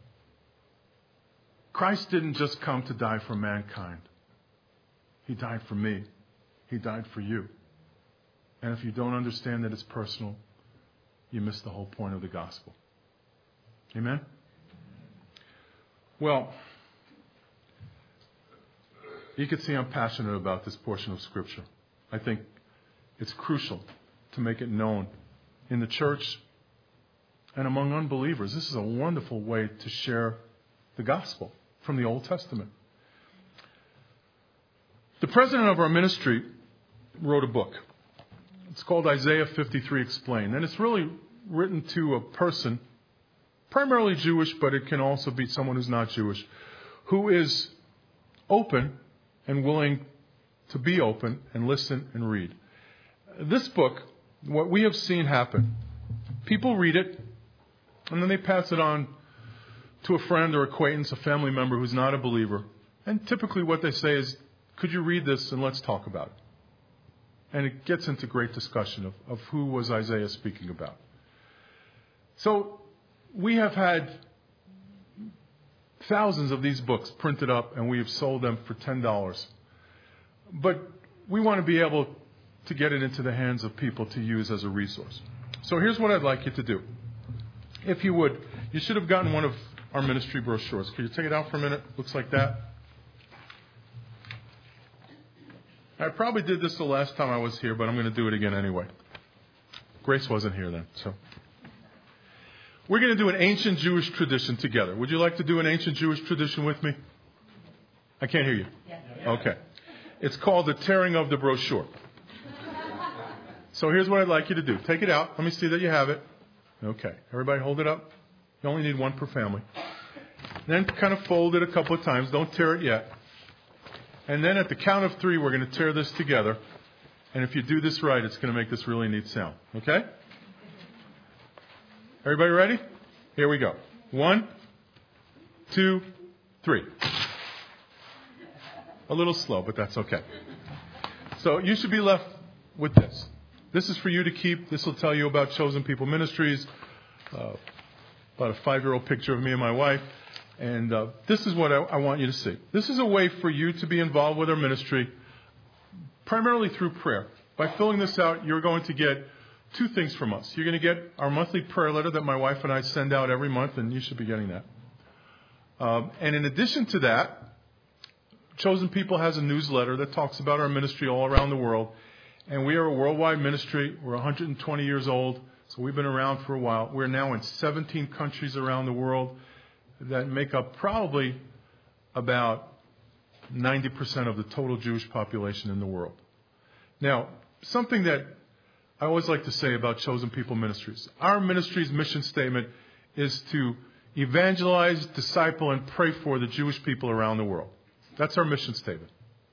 Christ didn't just come to die for mankind. He died for me. He died for you. And if you don't understand that it's personal, you miss the whole point of the gospel. Amen? Well, you can see I'm passionate about this portion of Scripture. I think it's crucial to make it known in the church and among unbelievers. This is a wonderful way to share the gospel from the Old Testament. The president of our ministry wrote a book. It's called Isaiah 53 Explained. And it's really written to a person, primarily Jewish, but it can also be someone who's not Jewish, who is open and willing to be open and listen and read. This book, what we have seen happen, people read it, and then they pass it on to a friend or acquaintance, a family member who's not a believer. And typically what they say is, could you read this and let's talk about it? And it gets into great discussion of who was Isaiah speaking about. So we have had thousands of these books printed up, and we have sold them for $10. But we want to be able to get it into the hands of people to use as a resource. So here's what I'd like you to do. If you would, you should have gotten one of our ministry brochures. Could you take it out for a minute? Looks like that. I probably did this the last time I was here, but I'm going to do it again anyway. Grace wasn't here then, so. We're going to do an ancient Jewish tradition together. Would you like to do an ancient Jewish tradition with me? I can't hear you. Okay. It's called the tearing of the brochure. So here's what I'd like you to do. Take it out. Let me see that you have it. Okay. Everybody hold it up. You only need one per family. Then kind of fold it a couple of times. Don't tear it yet. And then at the count of 3, we're going to tear this together. And if you do this right, it's going to make this really neat sound. Okay? Everybody ready? Here we go. 1, 2, 3. A little slow, but that's okay. So you should be left with this. This is for you to keep. This will tell you about Chosen People Ministries, about a 5-year-old picture of me and my wife. And this is what I want you to see. This is a way for you to be involved with our ministry, primarily through prayer. By filling this out, you're going to get 2 things from us. You're going to get our monthly prayer letter that my wife and I send out every month, and you should be getting that. And in addition to that, Chosen People has a newsletter that talks about our ministry all around the world. And we are a worldwide ministry. We're 120 years old, so we've been around for a while. We're now in 17 countries around the world that make up probably about 90% of the total Jewish population in the world. Now, something that I always like to say about Chosen People Ministries. Our ministry's mission statement is to evangelize, disciple, and pray for the Jewish people around the world. That's our mission statement.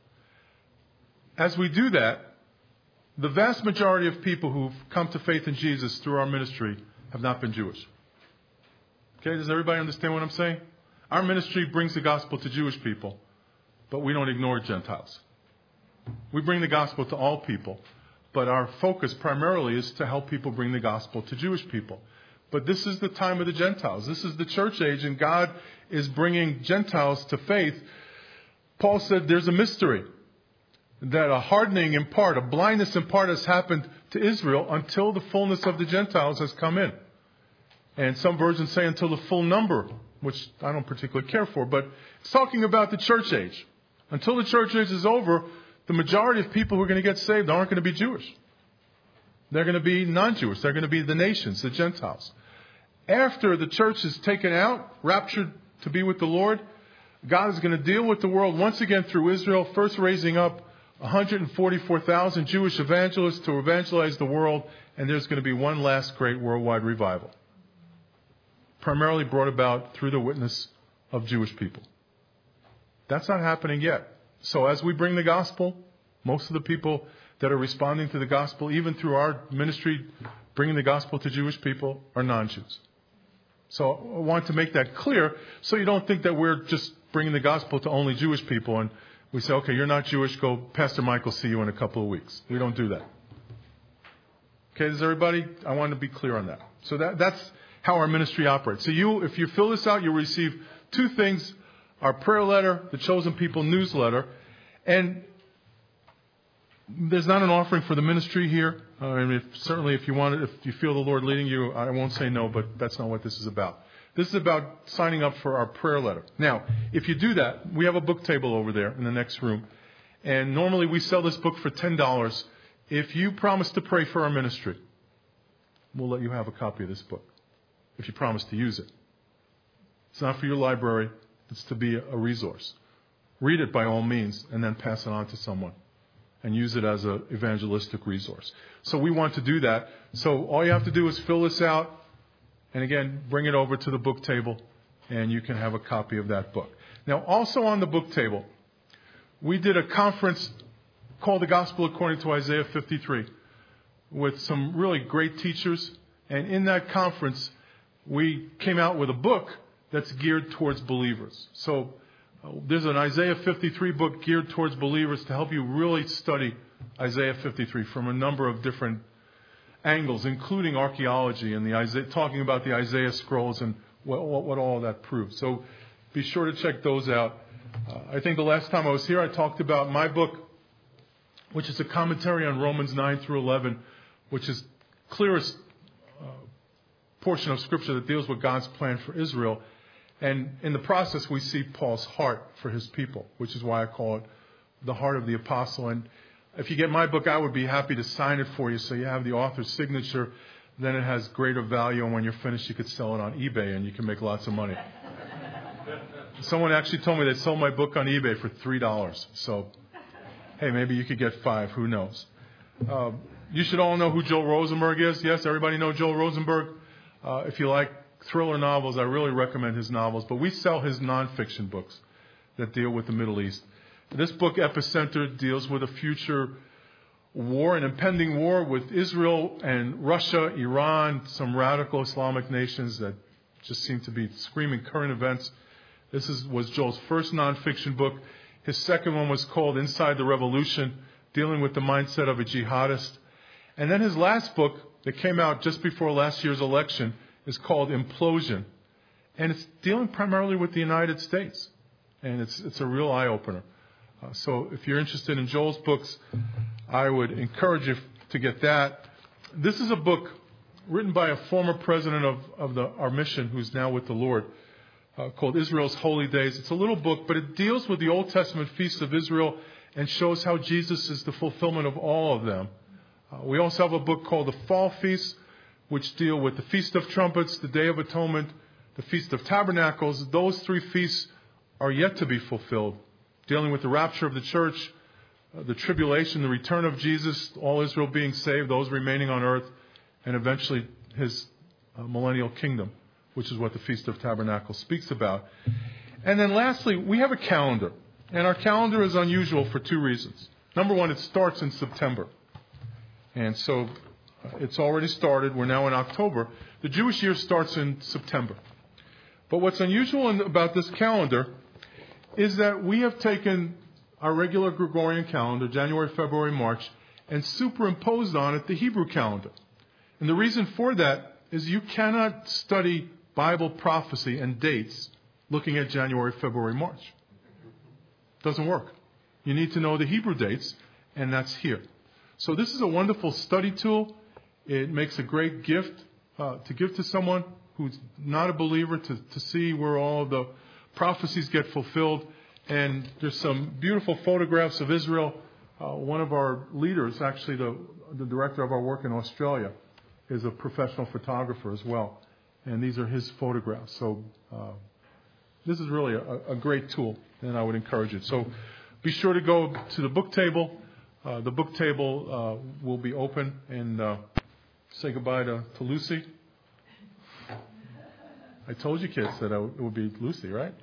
As we do that, the vast majority of people who've come to faith in Jesus through our ministry have not been Jewish. Okay, does everybody understand what I'm saying? Our ministry brings the gospel to Jewish people, but we don't ignore Gentiles. We bring the gospel to all people, but our focus primarily is to help people bring the gospel to Jewish people. But this is the time of the Gentiles. This is the church age, and God is bringing Gentiles to faith. Paul said there's a mystery, that a hardening in part, a blindness in part has happened to Israel until the fullness of the Gentiles has come in. And some versions say until the full number, which I don't particularly care for, but it's talking about the church age. Until the church age is over, the majority of people who are going to get saved aren't going to be Jewish. They're going to be non-Jewish. They're going to be the nations, the Gentiles. After the church is taken out, raptured to be with the Lord, God is going to deal with the world once again through Israel, first raising up 144,000 Jewish evangelists to evangelize the world, and there's going to be one last great worldwide revival, primarily brought about through the witness of Jewish people. That's not happening yet. So as we bring the gospel, most of the people that are responding to the gospel, even through our ministry, bringing the gospel to Jewish people, are non-Jews. So I want to make that clear so you don't think that we're just bringing the gospel to only Jewish people and we say, okay, you're not Jewish, go, Pastor Mike will see you in a couple of weeks. We don't do that. Okay, does everybody? I want to be clear on that. So that's how our ministry operates. So if you fill this out, you'll receive two things: our prayer letter, the Chosen People newsletter, and there's not an offering for the ministry here. Certainly if you want it, if you feel the Lord leading you, I won't say no, but that's not what this is about. This is about signing up for our prayer letter. Now, if you do that, we have a book table over there in the next room. And normally we sell this book for $10. If you promise to pray for our ministry, we'll let you have a copy of this book, if you promise to use it. It's not for your library. It's to be a resource. Read it by all means and then pass it on to someone and use it as an evangelistic resource. So we want to do that. So all you have to do is fill this out. And again, bring it over to the book table, and you can have a copy of that book. Now, also on the book table, we did a conference called The Gospel According to Isaiah 53 with some really great teachers. And in that conference, we came out with a book that's geared towards believers. So there's an Isaiah 53 book geared towards believers to help you really study Isaiah 53 from a number of different angles, including archaeology and talking about the Isaiah scrolls and what all of that proves. So be sure to check those out. I think the last time I was here, I talked about my book, which is a commentary on Romans 9 through 11, which is clearest portion of Scripture that deals with God's plan for Israel. And in the process, we see Paul's heart for his people, which is why I call it the heart of the apostle. And if you get my book, I would be happy to sign it for you so you have the author's signature. Then it has greater value, and when you're finished, you could sell it on eBay, and you can make lots of money. Someone actually told me they sold my book on eBay for $3. So, hey, maybe you could get $5. Who knows? You should all know who Joel Rosenberg is. Yes, everybody know Joel Rosenberg. If you like thriller novels, I really recommend his novels. But we sell his nonfiction books that deal with the Middle East. This book, Epicenter, deals with a future war, an impending war with Israel and Russia, Iran, some radical Islamic nations that just seem to be screaming current events. This was Joel's first nonfiction book. His second one was called Inside the Revolution, dealing with the mindset of a jihadist. And then his last book that came out just before last year's election is called Implosion. And it's dealing primarily with the United States. And it's a real eye-opener. So if you're interested in Joel's books, I would encourage you to get that. This is a book written by a former president of our mission who's now with the Lord, called Israel's Holy Days. It's a little book, but it deals with the Old Testament feasts of Israel and shows how Jesus is the fulfillment of all of them. We also have a book called The Fall Feasts, which deal with the Feast of Trumpets, the Day of Atonement, the Feast of Tabernacles. Those three feasts are yet to be fulfilled, dealing with the rapture of the church, the tribulation, the return of Jesus, all Israel being saved, those remaining on earth, and eventually his millennial kingdom, which is what the Feast of Tabernacles speaks about. And then lastly, we have a calendar. And our calendar is unusual for two reasons. Number one, it starts in September. And so it's already started. We're now in October. The Jewish year starts in September. But what's unusual about this calendar is that we have taken our regular Gregorian calendar, January, February, March, and superimposed on it the Hebrew calendar. And the reason for that is you cannot study Bible prophecy and dates looking at January, February, March. Doesn't work. You need to know the Hebrew dates, and that's here. So this is a wonderful study tool. It makes a great gift to give to someone who's not a believer to see where all the prophecies get fulfilled. And there's some beautiful photographs of Israel. One of our leaders, actually the director of our work in Australia, is a professional photographer as well. And these are his photographs. So this is really a great tool, and I would encourage it. So be sure to go to the book table. The book table will be open, and say goodbye to Lucy. I told you kids that it would be Lucy, right?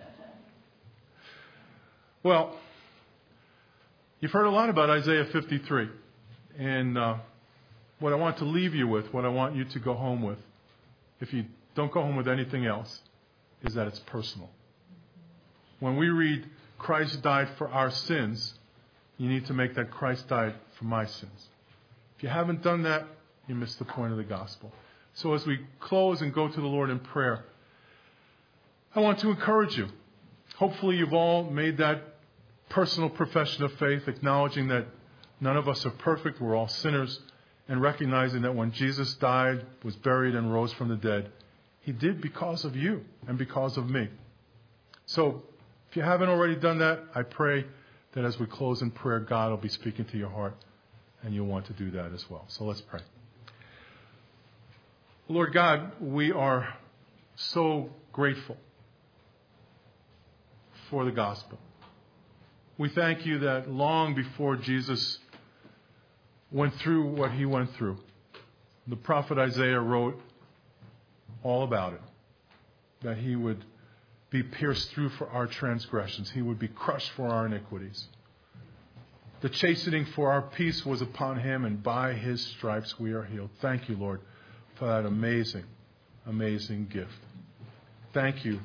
Well, you've heard a lot about Isaiah 53. And what I want to leave you with, what I want you to go home with, if you don't go home with anything else, is that it's personal. When we read Christ died for our sins, you need to make that Christ died for my sins. If you haven't done that, you missed the point of the gospel. So as we close and go to the Lord in prayer, I want to encourage you. Hopefully you've all made that personal profession of faith, acknowledging that none of us are perfect, we're all sinners, and recognizing that when Jesus died, was buried, and rose from the dead, He did because of you and because of me. So if you haven't already done that, I pray that as we close in prayer, God will be speaking to your heart, and you'll want to do that as well. So let's pray. Lord God, we are so grateful for the gospel. We thank you that long before Jesus went through what he went through, the prophet Isaiah wrote all about it, that he would be pierced through for our transgressions. He would be crushed for our iniquities. The chastening for our peace was upon him, and by his stripes we are healed. Thank you, Lord, for that amazing, amazing gift. Thank you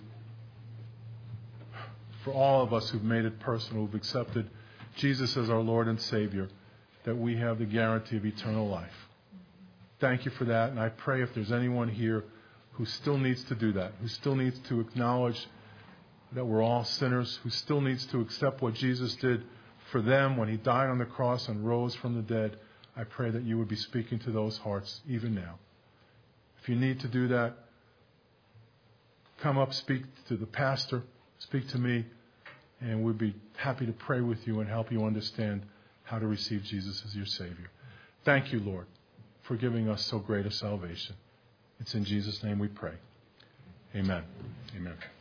for all of us who've made it personal, who've accepted Jesus as our Lord and Savior, that we have the guarantee of eternal life. Thank you for that, and I pray if there's anyone here who still needs to do that, who still needs to acknowledge that we're all sinners, who still needs to accept what Jesus did for them when he died on the cross and rose from the dead, I pray that you would be speaking to those hearts even now. If you need to do that, come up, speak to the pastor, speak to me, and we'd be happy to pray with you and help you understand how to receive Jesus as your Savior. Thank you, Lord, for giving us so great a salvation. It's in Jesus' name we pray. Amen. Amen.